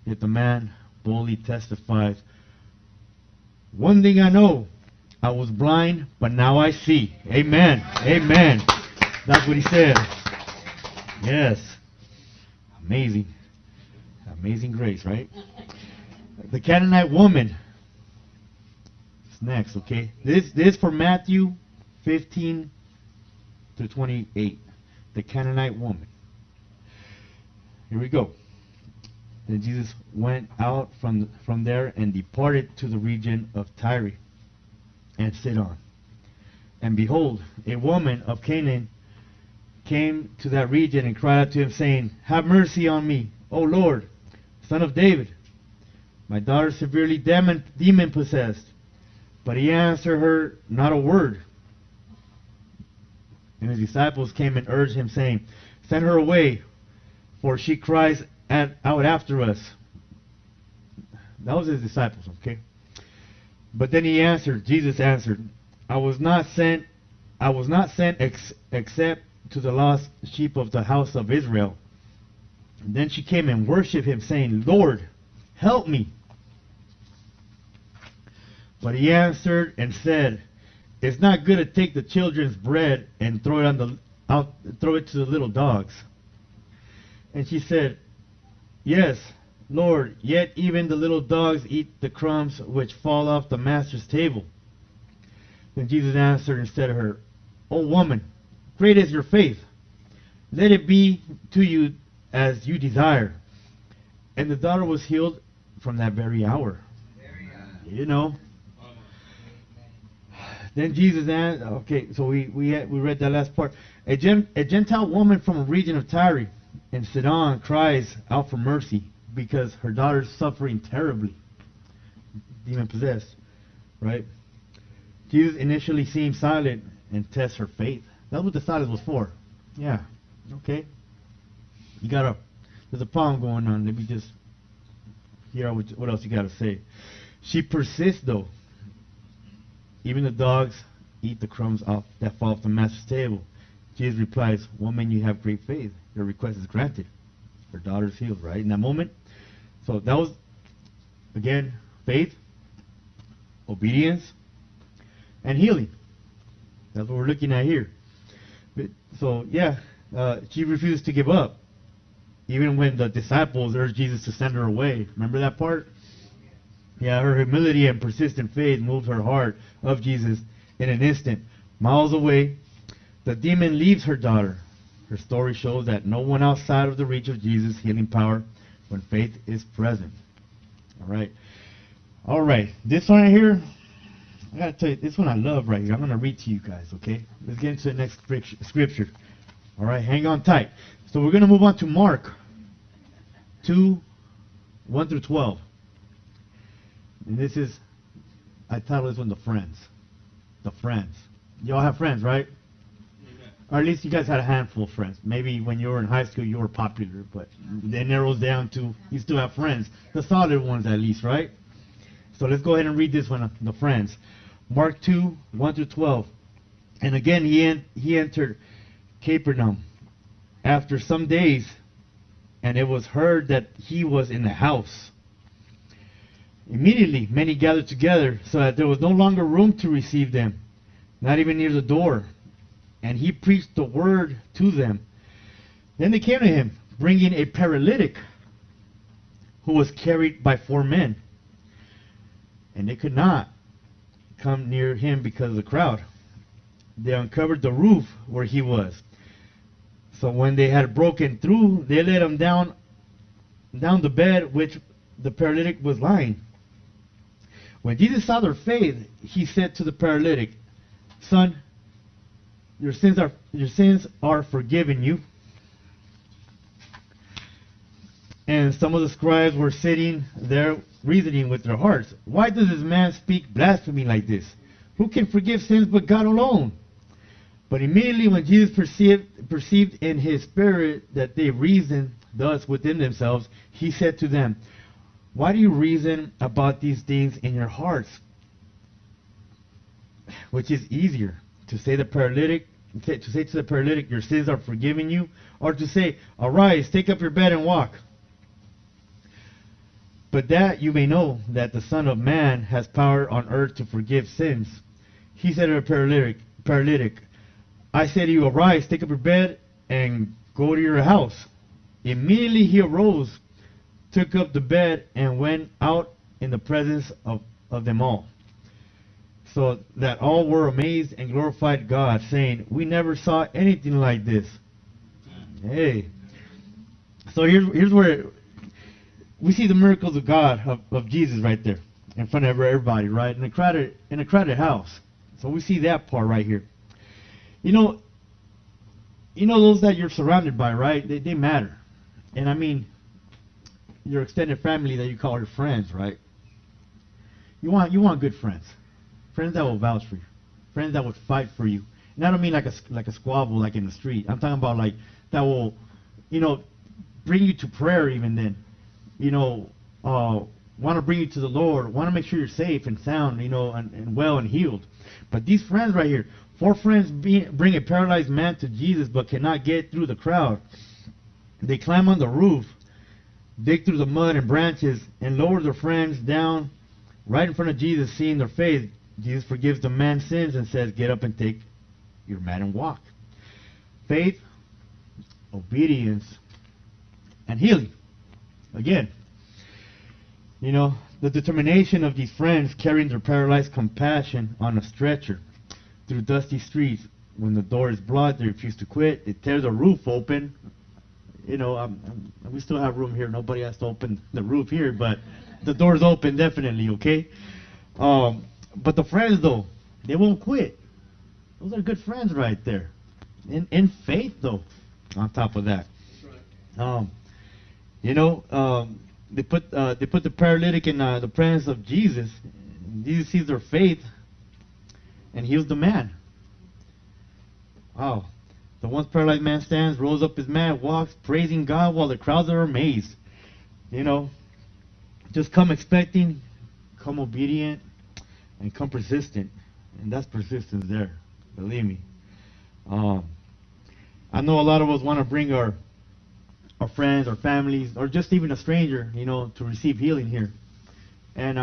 Yet the man boldly testifies, one thing I know, I was blind, but now I see. Amen. Amen. That's what he said. Yes. Amazing. Amazing grace, right? The Canaanite woman. It's next, okay? This is for Matthew 15 to 28. The Canaanite woman. Here we go. Then Jesus went out from there and departed to the region of Tyre and Sidon. And behold, a woman of Canaan came to that region and cried out to him, saying, have mercy on me, O Lord, Son of David. My daughter is severely demon-possessed. But he answered her not a word. And his disciples came and urged him, saying, send her away, for she cries out after us. That was his disciples, okay? But then Jesus answered, I was not sent except to the lost sheep of the house of Israel. And then she came and worshipped him, saying, Lord, help me. But he answered and said, it's not good to take the children's bread and throw it to the little dogs. And she said, yes, Lord, yet even the little dogs eat the crumbs which fall off the master's table. Then Jesus answered and said to her, O woman, great is your faith. Let it be to you as you desire. And the daughter was healed from that very hour. You know. Then Jesus answered, okay, so we read that last part. A Gentile woman from a region of Tyre and Sidon cries out for mercy because her daughter is suffering terribly, demon-possessed, right? Jesus initially seemed silent and tests her faith. That's what the silence was for. Yeah, okay. There's a problem going on. Let me just hear what else you got to say. She persists, though. Even the dogs eat the crumbs that fall off the master's table. Jesus replies, woman, you have great faith. Your request is granted. Her daughter is healed, right? In that moment. So that was, again, faith, obedience, and healing. That's what we're looking at here. So, yeah, she refused to give up. Even when the disciples urged Jesus to send her away. Remember that part? Yeah, her humility and persistent faith moved her heart of Jesus in an instant. Miles away, the demon leaves her daughter. Her story shows that no one outside of the reach of Jesus' healing power when faith is present. All right. This one right here, I got to tell you, this one I love right here. I'm going to read to you guys, okay? Let's get into the next scripture. All right, hang on tight. So we're going to move on to Mark 2, 1 through 12. And this is, I titled this one The Friends. The Friends. You all have friends, right? Amen. Or at least you guys had a handful of friends. Maybe when you were in high school you were popular, but it narrows down to you still have friends. The solid ones at least, right? So let's go ahead and read this one, The Friends. Mark 2, 1 through 12. And again he entered Capernaum after some days, and it was heard that he was in the house. Immediately many gathered together, so that there was no longer room to receive them, not even near the door. And he preached the word to them. Then they came to him, bringing a paralytic who was carried by 4 men. And they could not come near him because of the crowd. They uncovered the roof where he was. So when they had broken through, they let him down the bed which the paralytic was lying. When Jesus saw their faith, he said to the paralytic, Son, your sins are forgiven you. And some of the scribes were sitting there reasoning with their hearts, why does this man speak blasphemy like this? Who can forgive sins but God alone? But immediately when Jesus perceived in his spirit that they reasoned thus within themselves, he said to them, why do you reason about these things in your hearts? Which is easier, to say to the paralytic, your sins are forgiven you, or to say, arise, take up your bed and walk. But that you may know that the Son of Man has power on earth to forgive sins. He said to the paralytic, I say to you, arise, take up your bed, and go to your house. Immediately he arose, took up the bed, and went out in the presence of them all. So that all were amazed and glorified God, saying, we never saw anything like this. Hey. So here's where we see the miracles of God, of Jesus right there, in front of everybody, right? In a crowded house. So we see that part right here. You know those that you're surrounded by, right? They matter. And I mean, your extended family that you call your friends, right? You want good friends. Friends that will vouch for you. Friends that would fight for you. And I don't mean like a squabble like in the street. I'm talking about like that will, bring you to prayer even then. Want to bring you to the Lord, want to make sure you're safe and sound, and well and healed. But these friends right here, 4 friends bring a paralyzed man to Jesus but cannot get through the crowd. They climb on the roof, dig through the mud and branches, and lower their friends down right in front of Jesus, seeing their faith. Jesus forgives the man's sins and says, get up and take your mat and walk. Faith, obedience, and healing. Again, the determination of these friends carrying their paralyzed compassion on a stretcher through dusty streets. When the door is blocked, they refuse to quit. They tear the roof open. We still have room here. Nobody has to open the roof here, but the door's open definitely, okay? But the friends, though, they won't quit. Those are good friends right there. In faith, though, on top of that. They put the paralytic in the presence of Jesus. Jesus sees their faith and heals the man. Wow. The once paralyzed man stands, rolls up his mat, walks, praising God while the crowds are amazed. Just come expecting, come obedient, and come persistent. And that's persistence there. Believe me. I know a lot of us want to bring our friends, our families, or just even a stranger, to receive healing here. And,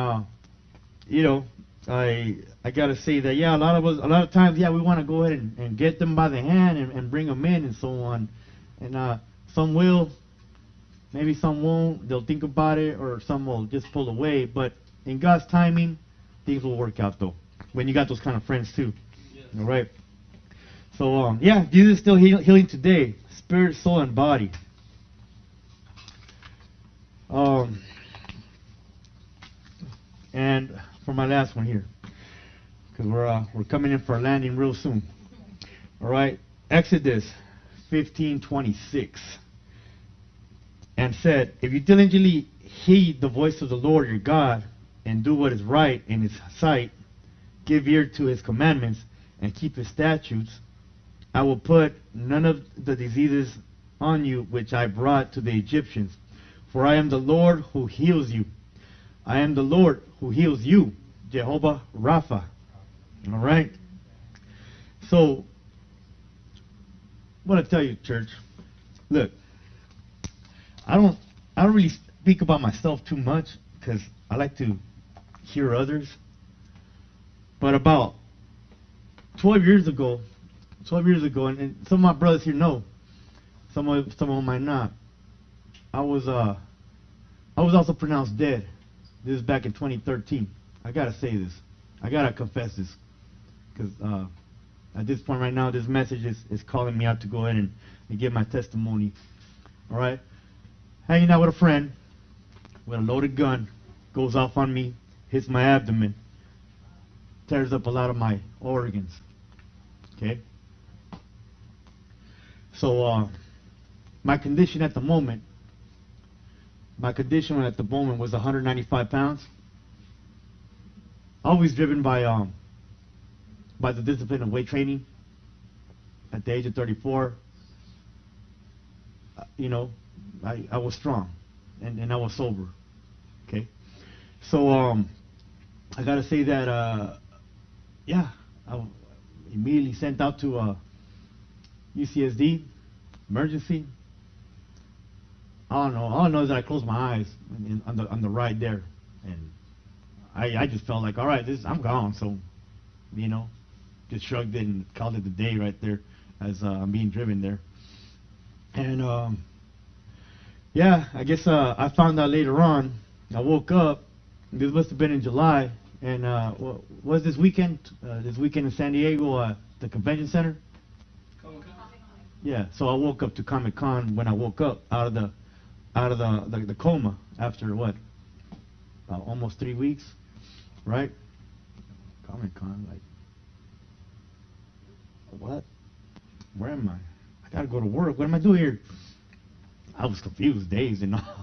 I got to say that, a lot of times, we want to go ahead and get them by the hand and bring them in and so on. And some will, maybe some won't. They'll think about it, or some will just pull away. But in God's timing, things will work out, though, when you got those kind of friends, too. Yes. All right? So, Jesus is still healing today, spirit, soul, and body. And for my last one here, because we're coming in for a landing real soon. All right, Exodus 15:26, and said, if you diligently heed the voice of the Lord your God and do what is right in His sight, give ear to His commandments and keep His statutes, I will put none of the diseases on you which I brought to the Egyptians. For I am the Lord who heals you. I am the Lord who heals you, Jehovah Rapha. All right? So, I want to tell you, church, look, I don't really speak about myself too much because I like to hear others. But about 12 years ago, and some of my brothers here know, some of them might not, I was also pronounced dead. This is back in 2013. I gotta say this. I gotta confess this, because at this point right now, this message is calling me out to go ahead and give my testimony. All right, hanging out with a friend with a loaded gun, goes off on me, hits my abdomen, tears up a lot of my organs. Okay. So my condition at the moment was 195 pounds. Always driven by the discipline of weight training. At the age of 34, I was strong, and I was sober. Okay, so I gotta say that I was immediately sent out to UCSD emergency. I don't know. All I know is that I closed my eyes on the ride there, and I just felt like, all right, I'm gone. So, just shrugged it and called it the day right there as I'm being driven there. And yeah, I guess I found out later on. I woke up. This must have been in July, and what was this weekend? This weekend in San Diego, the convention center. Yeah, so I woke up to Comic-Con when I woke up out of the coma after what? Almost 3 weeks, right? Comic-Con, like, what? Where am I? I gotta go to work. What am I doing here? I was confused, dazed, and all,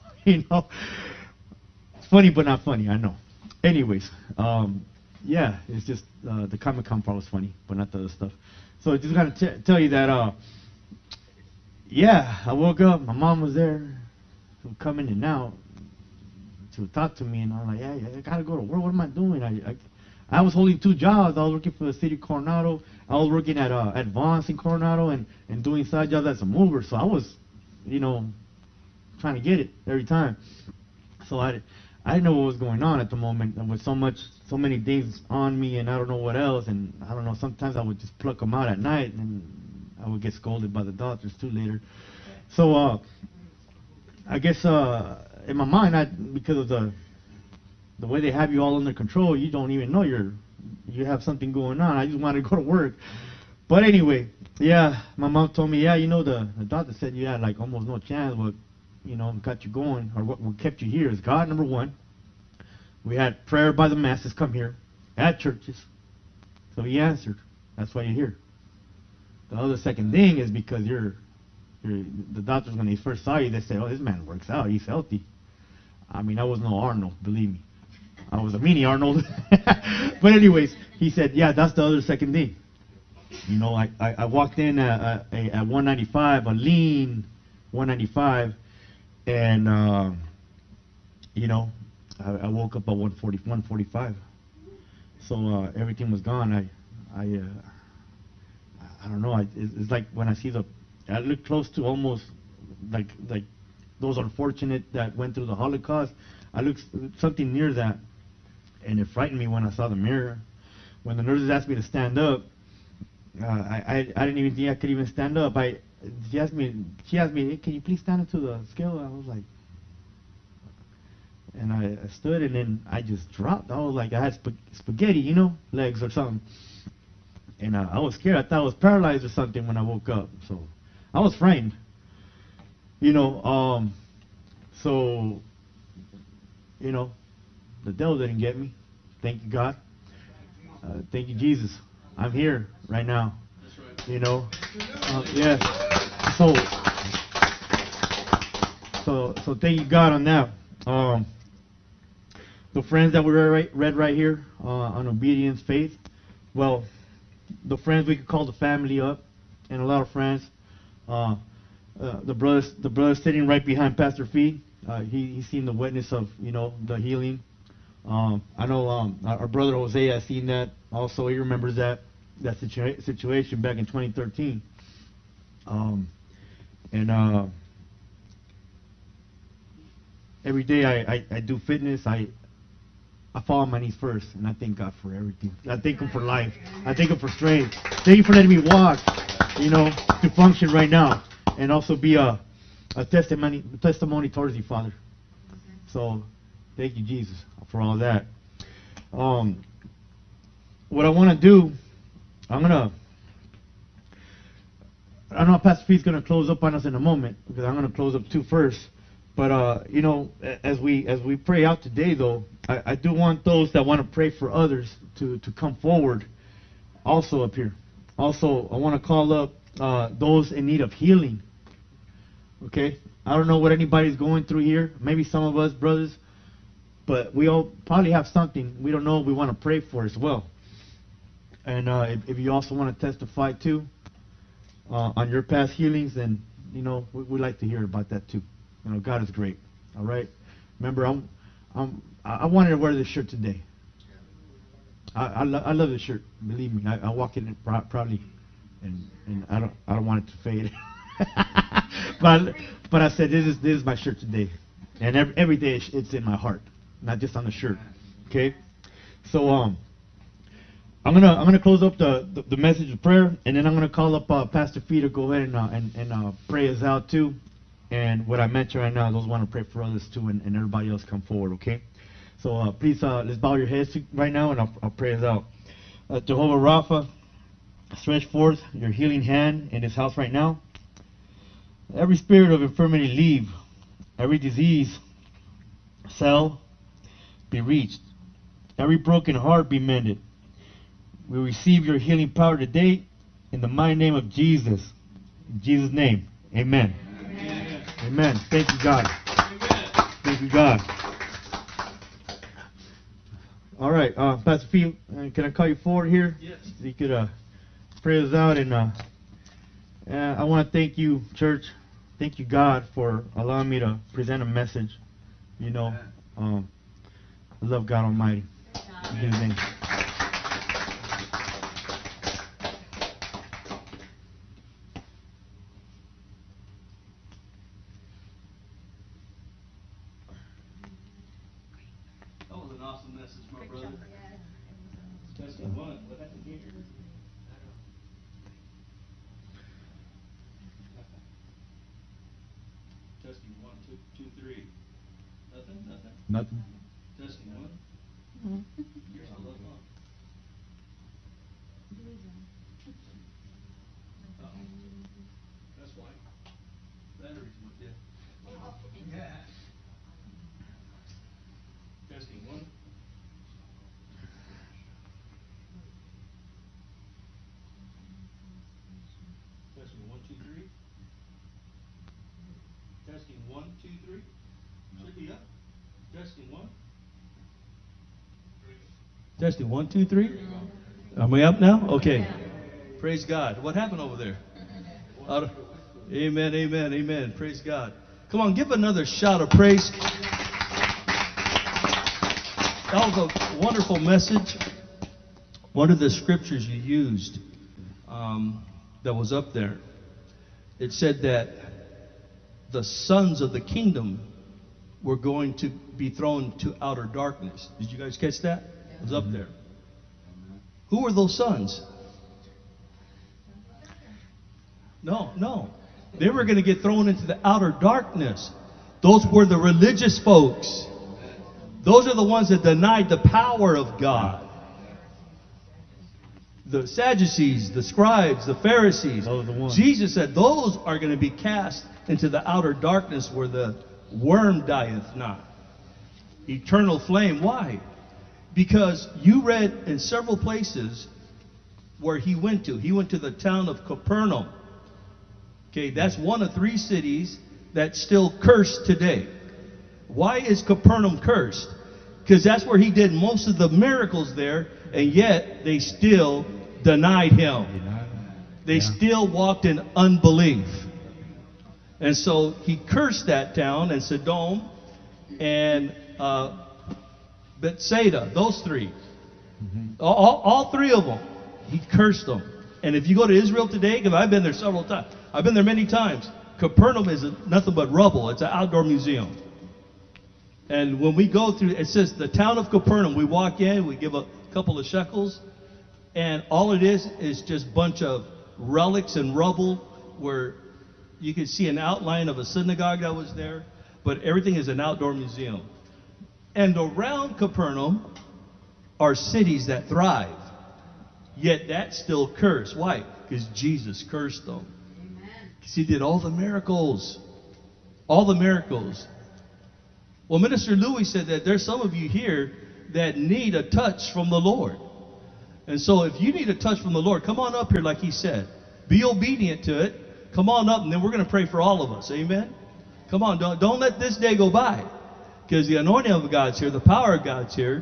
It's funny, but not funny, I know. Anyways, yeah, it's just the Comic-Con part was funny, but not the other stuff. So I just gotta tell you that, yeah, I woke up, my mom was there, coming in and out to talk to me, and I'm like, yeah, I gotta go to work. What am I doing? I was holding 2 jobs. I was working for the city of Coronado. I was working at Vance in Coronado and doing side jobs as a mover. So I was, trying to get it every time. So I didn't know what was going on at the moment. There was so many things on me, and I don't know what else. And I don't know. Sometimes I would just pluck them out at night, and I would get scolded by the doctors too later. So I guess in my mind, because of the way they have you all under control, you don't even know you have something going on. I just wanted to go to work. But anyway, yeah, my mom told me, yeah, the doctor said you had like almost no chance. What got you going, or what kept you here is God, number one. We had prayer by the masses come here at churches, so He answered. That's why you're here. The other second thing is because the doctors, when they first saw you, they said, oh, this man works out, he's healthy. I mean, I was no Arnold, believe me. I was a mini Arnold. But anyways, he said, yeah, that's the other second thing. I walked in at 195, a lean 195, and, I woke up at 145. So everything was gone. I don't know. It's like when I see I look close to almost like those unfortunate that went through the Holocaust. I looked something near that, and it frightened me when I saw the mirror. When the nurses asked me to stand up, I didn't even think I could even stand up. She asked me, hey, can you please stand up to the scale? I was like, and I stood, and then I just dropped. I was like, I had spaghetti, legs or something. And I was scared. I thought I was paralyzed or something when I woke up. So I was frightened. So, the devil didn't get me. Thank you, God. Thank you, Jesus. I'm here right now. That's right. Yeah. So thank you, God, on that. The friends that we read right here on obedience, faith. Well, the friends we could call the family up, and a lot of friends. The brother sitting right behind Pastor Fee. He's seen the witness of the healing. I know our brother Jose has seen that also. He remembers that situation back in 2013. And every day I do fitness. I fall on my knees first, and I thank God for everything. I thank Him for life. I thank Him for strength. Thank you for letting me walk, to function right now, and also be a testimony towards you, Father. So, thank you, Jesus, for all that. What I want to do, I know Pastor Pete's going to close up on us in a moment, because I'm going to close up too first. But as we pray out today, though, I do want those that want to pray for others to come forward, also up here. Also, I want to call up those in need of healing. Okay, I don't know what anybody's going through here. Maybe some of us brothers, but we all probably have something we don't know we want to pray for as well. And if you also want to testify too on your past healings, then we'd like to hear about that too. God is great. All right. Remember, I wanted to wear this shirt today. I love this shirt. Believe me, I walk in it proudly, and I don't want it to fade. but I said this is my shirt today, and every day it's in my heart, not just on the shirt. Okay, so I'm gonna close up the message of prayer, and then I'm gonna call up Pastor Fee to go ahead and pray us out too. And what I mentioned right now, those want to pray for others too, and everybody else come forward. Okay, so please let's bow your heads right now, and I'll pray us out. Jehovah Rapha, stretch forth your healing hand in this house right now. Every spirit of infirmity leave. Every disease, cell, be reached. Every broken heart be mended. We receive your healing power today in the mighty name of Jesus. In Jesus' name, amen. Amen. Amen. Thank you, God. Amen. Thank you, God. All right, Pastor Fee, can I call you forward here? Yes. So you could pray us out, and I want to thank you, church. Thank you, God, for allowing me to present a message. You know, I love God Almighty. In His name. That was an awesome message, my brother. Especially one. What happened here? Testing 1, 2, 2, 3. Nothing. Testing 1. Here's a little one. That's why. Batteries went dead. Yeah. Testing 1. Testing 1, 2, 3. Testing 1, 2, 3. Should be up. Testing 1. Testing 1, 2, 3. Am we up now? Okay. Praise God. What happened over there? Amen, amen, amen. Praise God. Come on, give another shout of praise. That was a wonderful message. One of the scriptures you used that was up there, it said that the sons of the kingdom were going to be thrown to outer darkness. Did you guys catch that? It was up there. Who were those sons? No. They were going to get thrown into the outer darkness. Those were the religious folks. Those are the ones that denied the power of God. The Sadducees, the scribes, the Pharisees. Those are the ones. Jesus said those are going to be cast into the outer darkness where the worm dieth not. Eternal flame. Why? Because you read in several places where he went to. He went to the town of Capernaum. Okay, that's one of 3 cities that's still cursed today. Why is Capernaum cursed? Because that's where he did most of the miracles there, and yet they still denied him. They still walked in unbelief. And so he cursed that town, and Sodom and Bethsaida, those 3. All 3 of them, he cursed them. And if you go to Israel today, because I've been there several times, I've been there many times, Capernaum is nothing but rubble. It's an outdoor museum. And when we go through, it says the town of Capernaum, we walk in, we give a couple of shekels, and all it is just a bunch of relics and rubble where you can see an outline of a synagogue that was there, but everything is an outdoor museum. And around Capernaum are cities that thrive, yet that's still cursed. Why? Because Jesus cursed them. Because he did all the miracles. All the miracles. Well, Minister Louis said that there's some of you here that need a touch from the Lord. And so if you need a touch from the Lord, come on up here like he said. Be obedient to it. Come on up, and then we're going to pray for all of us. Amen? Come on, don't let this day go by. Because the anointing of God's here, the power of God's here.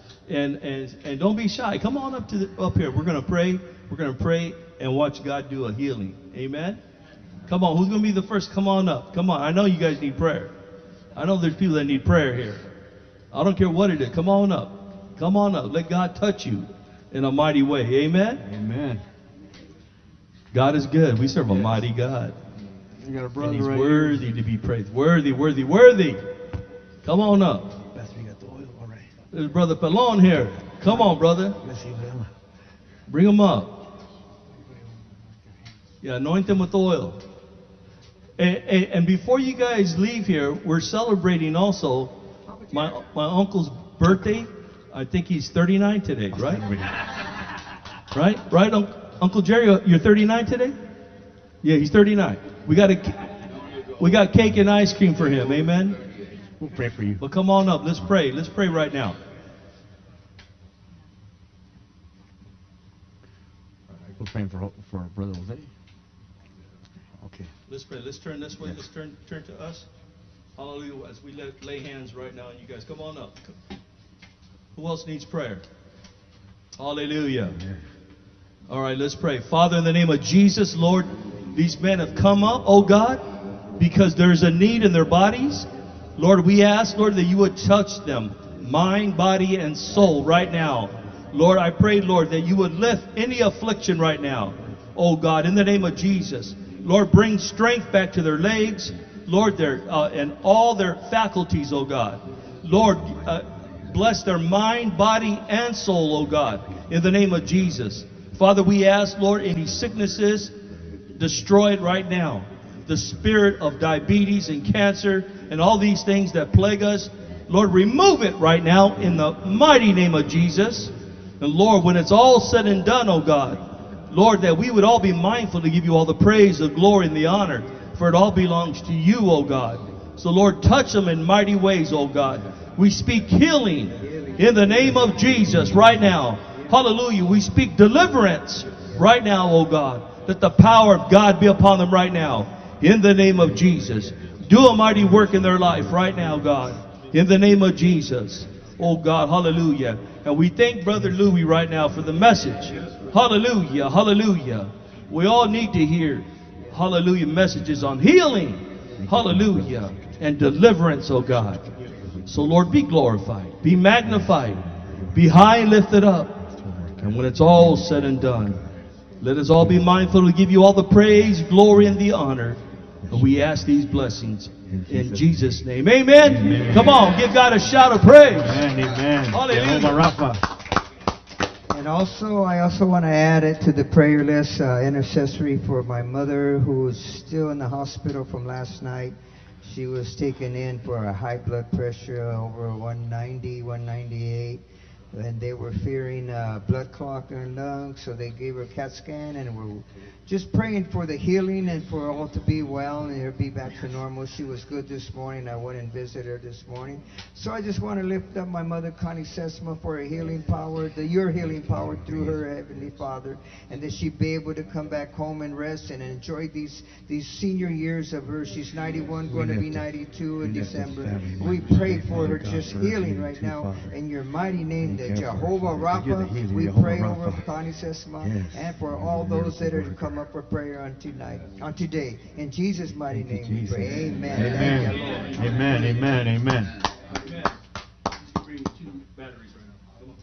And don't be shy. Come on up here. We're going to pray. We're going to pray and watch God do a healing. Amen? Come on, who's going to be the first? Come on up. Come on. I know you guys need prayer. I know there's people that need prayer here. I don't care what it is. Come on up. Come on up. Let God touch you in a mighty way. Amen? Amen. God is good. We serve a mighty God. You got a brother And he's right worthy to be praised. Worthy, worthy, worthy. Come on up. here. Pastor, you got the oil? All right. There's Brother Pelon here. Come on, brother. Let's see what Bring him up. Yeah, anoint him with oil. And before you guys leave here, we're celebrating also my uncle's birthday. I think he's 39 today, right? Right? Right, Uncle Jerry, you're 39 today? Yeah, he's 39. We got cake and ice cream for him. Amen. We'll pray for you. But come on up. Let's pray. Let's pray right now. We're praying for our brother Jose. Okay. Let's pray. Let's turn this way. Let's turn to us. Hallelujah. As we lay hands right now on you guys. Come on up. Who else needs prayer? Hallelujah. All right, let's pray. Father, in the name of Jesus, Lord, these men have come up, oh God, because there's a need in their bodies. Lord, we ask, Lord, that you would touch them, mind, body, and soul right now. Lord, I pray, Lord, that you would lift any affliction right now. Oh God, in the name of Jesus. Lord, bring strength back to their legs, Lord, and all their faculties, oh God. Lord, bless their mind, body, and soul, oh God, in the name of Jesus. Father, we ask, Lord, any sicknesses, destroy it right now. The spirit of diabetes and cancer and all these things that plague us, Lord, remove it right now in the mighty name of Jesus. And Lord, when it's all said and done, oh God, Lord, that we would all be mindful to give you all the praise, the glory, and the honor, for it all belongs to you, oh God. So Lord, touch them in mighty ways, oh God. We speak healing in the name of Jesus right now. Hallelujah. We speak deliverance right now, oh God. Let the power of God be upon them right now. In the name of Jesus. Do a mighty work in their life right now, God. In the name of Jesus. Oh God, hallelujah. And we thank Brother Louis right now for the message. Hallelujah, hallelujah. We all need to hear, hallelujah, messages on healing. Hallelujah. And deliverance, oh God. So Lord, be glorified. Be magnified. Be high and lifted up. And when it's all said and done, let us all be mindful to give you all the praise, glory, and the honor. And we ask these blessings in Jesus' name. Amen. Amen. Come on, give God a shout of praise. Amen. Amen. Hallelujah. Jehovah Rapha. And I also want to add it to the prayer list, intercessory for my mother, who's still in the hospital from last night. She was taken in for a high blood pressure over 190, 198. And they were fearing blood clot in her lungs, so they gave her a CAT scan, and we're just praying for the healing and for all to be well and her be back to normal. She was good this morning. I went and visited her this morning. So I just want to lift up my mother, Connie Sesma, for her healing power, your healing power through her, Heavenly Father, and that she be able to come back home and rest and enjoy these senior years of her. She's 91, going to be 92 in December. We pray for her just healing right now in your mighty name, that Jehovah Rapha. We pray over Connie Sesma and for all those that are to come up for prayer on today. In Jesus' mighty name we pray. Amen. Amen. Thank you, Lord. Amen. Amen. Amen. Bring 2 batteries right now. Come on.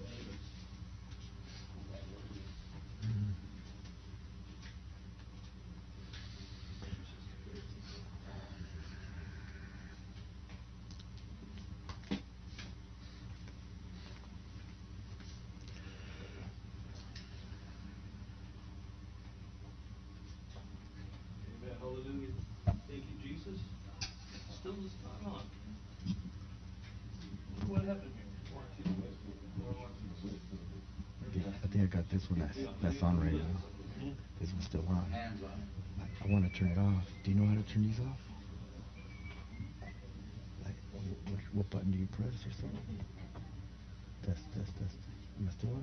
Amen. Hallelujah. Thank you, Jesus. Still is not on. What happened here? I think I got this one that's on right now. This one's still on. I want to turn it off. Do you know how to turn these off? Like, what button do you press or something? Test. Am I still on?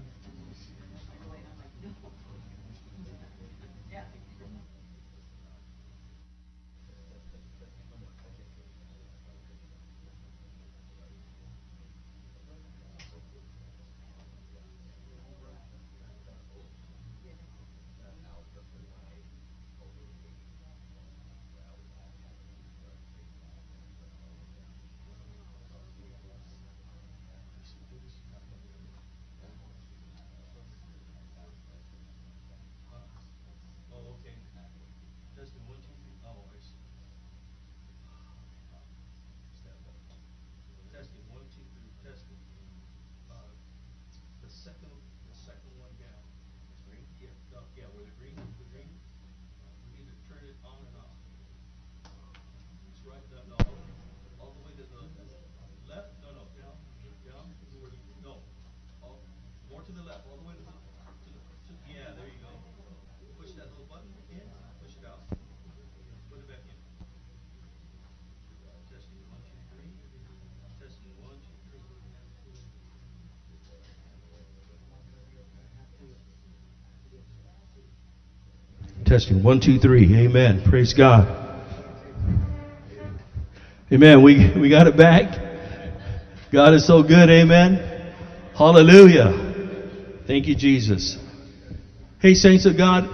Testing. 1, 2, 3. Amen. Praise God. Amen. We got it back. God is so good. Amen. Hallelujah. Thank you, Jesus. Hey, saints of God,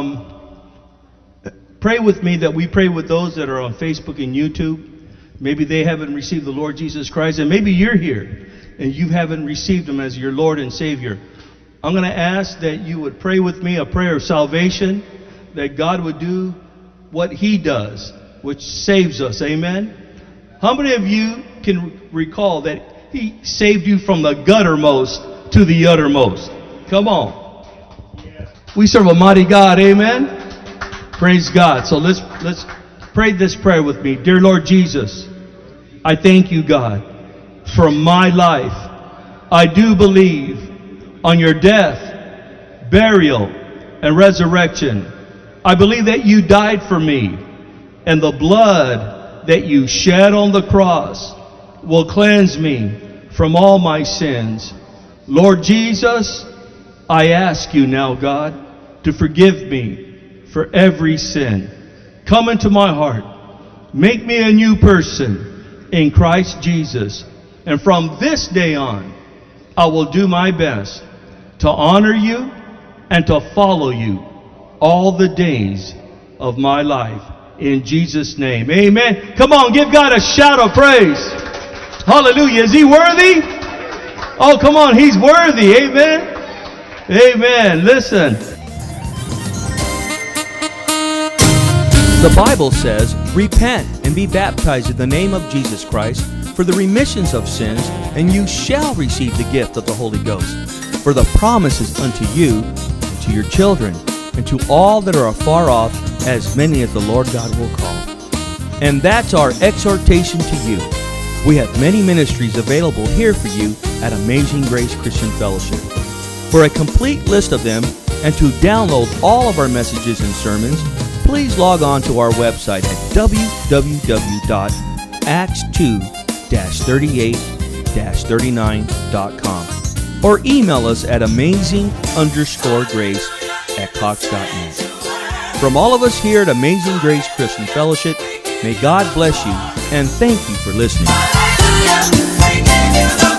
pray with me that we pray with those that are on Facebook and YouTube. Maybe they haven't received the Lord Jesus Christ, and maybe you're here and you haven't received Him as your Lord and Savior. I'm going to ask that you would pray with me a prayer of salvation, that God would do what He does, which saves us. Amen? How many of you can recall that He saved you from the guttermost to the uttermost? Come on. We serve a mighty God. Amen? Praise God. So let's pray this prayer with me. Dear Lord Jesus, I thank you, God, for my life. I do believe on your death, burial, and resurrection. I believe that you died for me, and the blood that you shed on the cross will cleanse me from all my sins. Lord Jesus, I ask you now, God, to forgive me for every sin. Come into my heart. Make me a new person in Christ Jesus. And from this day on, I will do my best to honor you and to follow you all the days of my life. In Jesus' name. Amen. Come on, give God a shout of praise. Hallelujah. Is He worthy? Oh, come on. He's worthy. Amen. Amen. Listen. The Bible says, repent and be baptized in the name of Jesus Christ for the remissions of sins, and you shall receive the gift of the Holy Ghost. For the promise is unto you, and to your children, and to all that are afar off, as many as the Lord God will call. And that's our exhortation to you. We have many ministries available here for you at Amazing Grace Christian Fellowship. For a complete list of them, and to download all of our messages and sermons, please log on to our website at www.acts2-38-39.com or email us at amazing_grace@cox.net. From all of us here at Amazing Grace Christian Fellowship, may God bless you and thank you for listening.